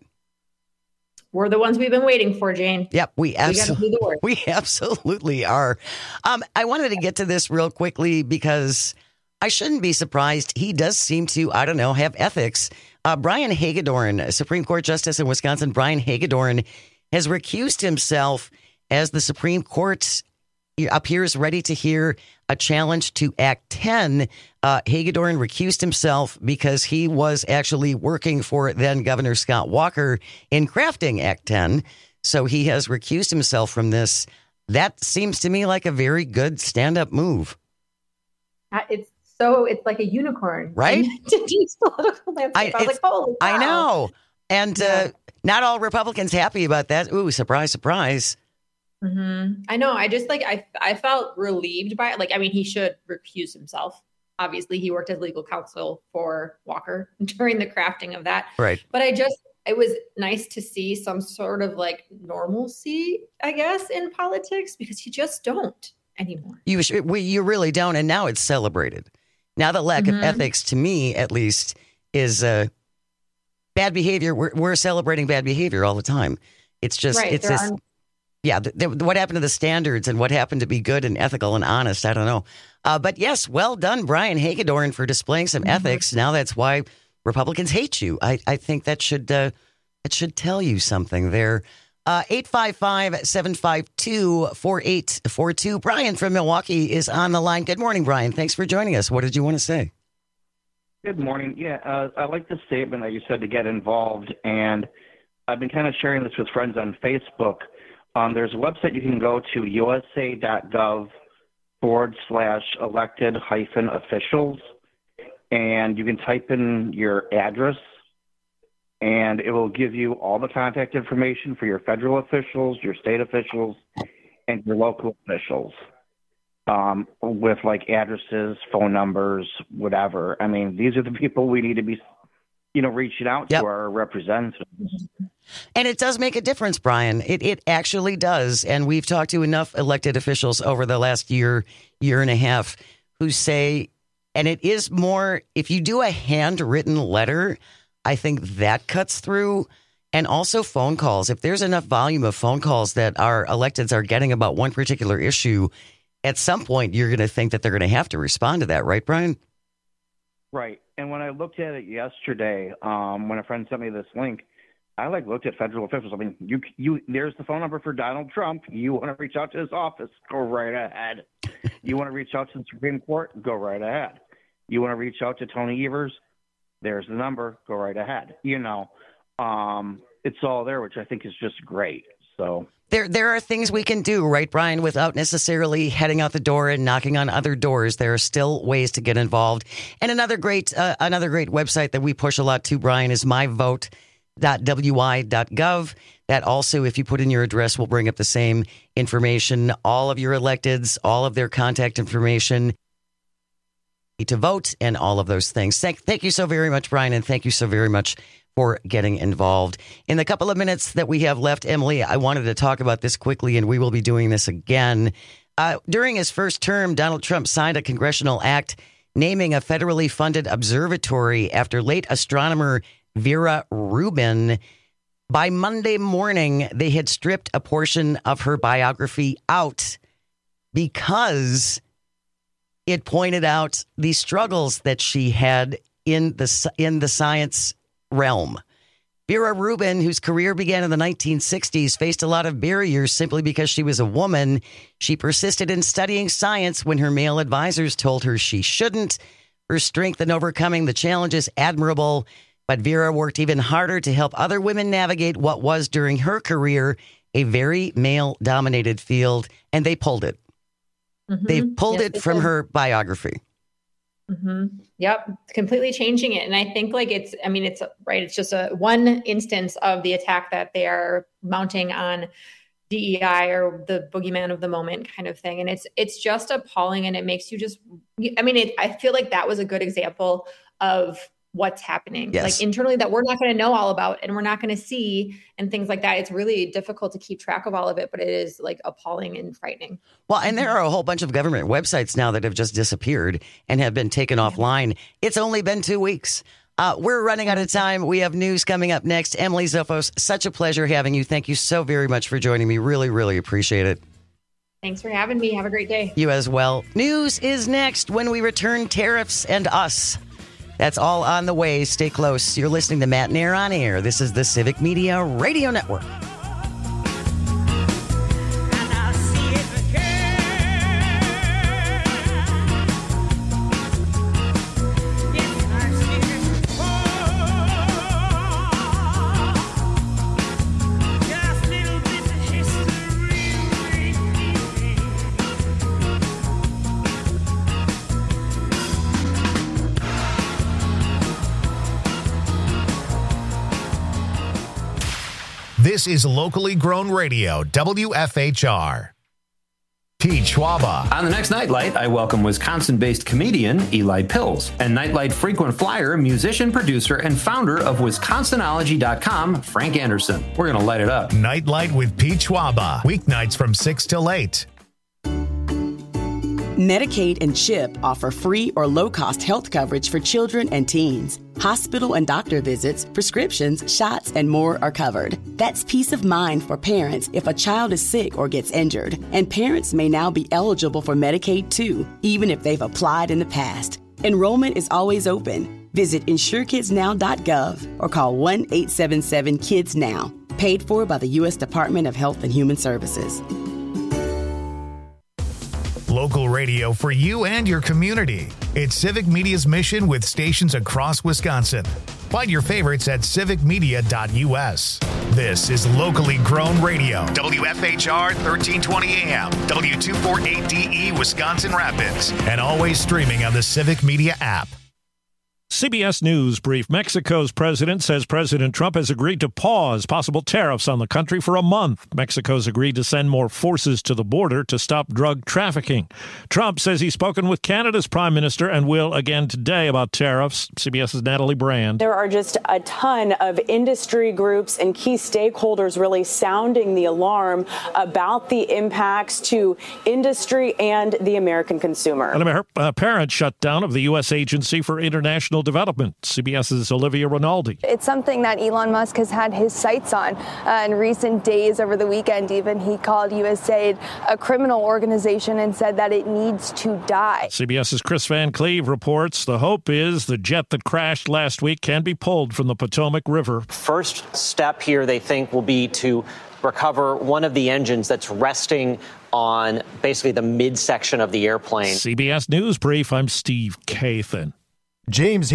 We're the ones we've been waiting for, Jane. Yep, we absolutely, we, do the work. we absolutely are. Um, I wanted to get to this real quickly because I shouldn't be surprised. He does seem to, I don't know, have ethics. Uh, Brian Hagedorn, Supreme Court Justice in Wisconsin, Brian Hagedorn has recused himself as the Supreme Court appears ready to hear a challenge to Act ten. Uh, Hagedorn recused himself because he was actually working for then Governor Scott Walker in crafting Act ten. So he has recused himself from this. That seems to me like a very good stand-up move. Uh, it's so it's like a unicorn, right? Today's political landscape. I, I was like, holy wow. I know. And yeah. uh, not all Republicans happy about that. Ooh, surprise, surprise. Mm-hmm. I know. I just like I I felt relieved by it. Like, I mean, he should recuse himself. Obviously, he worked as legal counsel for Walker during the crafting of that. Right. But I just it was nice to see some sort of like normalcy, I guess, in politics, because you just don't anymore. You we, you really don't. And now it's celebrated. Now the lack mm-hmm. of ethics, to me at least, is uh, bad behavior. We're, we're celebrating bad behavior all the time. It's just, Right, it's there this, aren't- yeah, the, the, what happened to the standards and what happened to be good and ethical and honest? I don't know. Uh, but yes, well done, Brian Hagedorn, for displaying some Mm-hmm. ethics. Now that's why Republicans hate you. I, I think that should, uh, it should tell you something there. Uh, eight five five, seven five two, four eight four two. Brian from Milwaukee is on the line. Good morning, Brian. Thanks for joining us. What did you want to say? Good morning. Yeah, uh, I like the statement that you said to get involved, and I've been kind of sharing this with friends on Facebook. Um, there's a website you can go to, usa.gov forward slash elected hyphen officials, and you can type in your address, and it will give you all the contact information for your federal officials, your state officials, and your local officials, um, with like addresses, phone numbers, whatever. I mean, these are the people we need to be, you know, reaching out Yep. to, our representatives. And it does make a difference, Brian. It it actually does. And we've talked to enough elected officials over the last year, year and a half, who say, and it is more, if you do a handwritten letter, I think that cuts through. And also phone calls. If there's enough volume of phone calls that our electeds are getting about one particular issue, at some point you're going to think that they're going to have to respond to that, right, Brian? Right. And when I looked at it yesterday, um, when a friend sent me this link, I like looked at federal officials. I mean, you you there's the phone number for Donald Trump. You want to reach out to his office, go right ahead. You want to reach out to the Supreme Court, go right ahead. You want to reach out to Tony Evers, there's the number, go right ahead. You know, um, it's all there, which I think is just great. So There there are things we can do, right, Brian, without necessarily heading out the door and knocking on other doors. There are still ways to get involved. And another great uh, another great website that we push a lot to, Brian, is my vote dot w i dot gov. That also, if you put in your address, will bring up the same information. All of your electeds, all of their contact information to vote, and all of those things. Thank, thank you so very much, Brian, and thank you so very much for getting involved. In the couple of minutes that we have left, Emily, I wanted to talk about this quickly, and we will be doing this again. Uh, during his first term, Donald Trump signed a congressional act naming a federally funded observatory after late astronomer Vera Rubin. By Monday morning, they had stripped a portion of her biography out because it pointed out the struggles that she had in the in the science realm. Vera Rubin, whose career began in the nineteen sixties, faced a lot of barriers simply because she was a woman. She persisted in studying science when her male advisors told her she shouldn't. Her strength in overcoming the challenge is admirable, but Vera worked even harder to help other women navigate what was, during her career, a very male-dominated field, and they pulled it. Mm-hmm. They pulled Yes, it they from did. her biography. Mm-hmm. Yep, completely changing it. And I think like it's, I mean, it's right. It's just a one instance of the attack that they are mounting on D E I, or the boogeyman of the moment kind of thing. And it's, it's just appalling. And it makes you just, I mean, it, I feel like that was a good example of what's happening, Yes. like internally, that we're not going to know all about and we're not going to see, and things like that. It's really difficult to keep track of all of it, but it is like appalling and frightening. Well, and there are a whole bunch of government websites now that have just disappeared and have been taken offline. It's only been two weeks. Uh, we're running out of time. We have news coming up next. Emily Zofos, such a pleasure having you. Thank you so very much for joining me. Really, really appreciate it. Thanks for having me. Have a great day. You as well. News is next when we return. Tariffs and us. That's all on the way. Stay close. You're listening to Matt Nair on Air. This is the Civic Media Radio Network. This is locally grown radio, W F H R. Pete Schwaba. On the next Nightlight, I welcome Wisconsin-based comedian Eli Pills and Nightlight frequent flyer, musician, producer, and founder of Wisconsinology dot com, Frank Anderson. We're going to light it up. Nightlight with Pete Schwaba. Weeknights from six till eight. Medicaid and CHIP offer free or low-cost health coverage for children and teens. Hospital and doctor visits, prescriptions, shots, and more are covered. That's peace of mind for parents if a child is sick or gets injured. And parents may now be eligible for Medicaid too, even if they've applied in the past. Enrollment is always open. Visit insure kids now dot gov or call one eight seven seven kids now. Paid for by the U S Department of Health and Human Services. Local radio for you and your community. It's Civic Media's mission with stations across Wisconsin. Find your favorites at civic media dot u s. This is locally grown radio. W F H R thirteen twenty A M, W two forty-eight D E, Wisconsin Rapids, and always streaming on the Civic Media app. C B S News brief. Mexico's president says President Trump has agreed to pause possible tariffs on the country for a month. Mexico's agreed to send more forces to the border to stop drug trafficking. Trump says he's spoken with Canada's prime minister and will again today about tariffs. CBS's Natalie Brand. There are just a ton of industry groups and key stakeholders really sounding the alarm about the impacts to industry and the American consumer. An Amer- apparent shutdown of the U S Agency for International Development. CBS's Olivia Rinaldi. It's something that Elon Musk has had his sights on uh, in recent days. Over the weekend, even, he called U S A I D a criminal organization and said that it needs to die. CBS's Chris Van Cleve reports the hope is the jet that crashed last week can be pulled from the Potomac River. First step here, they think, will be to recover one of the engines that's resting on basically the midsection of the airplane. C B S News Brief, I'm Steve Kathan. James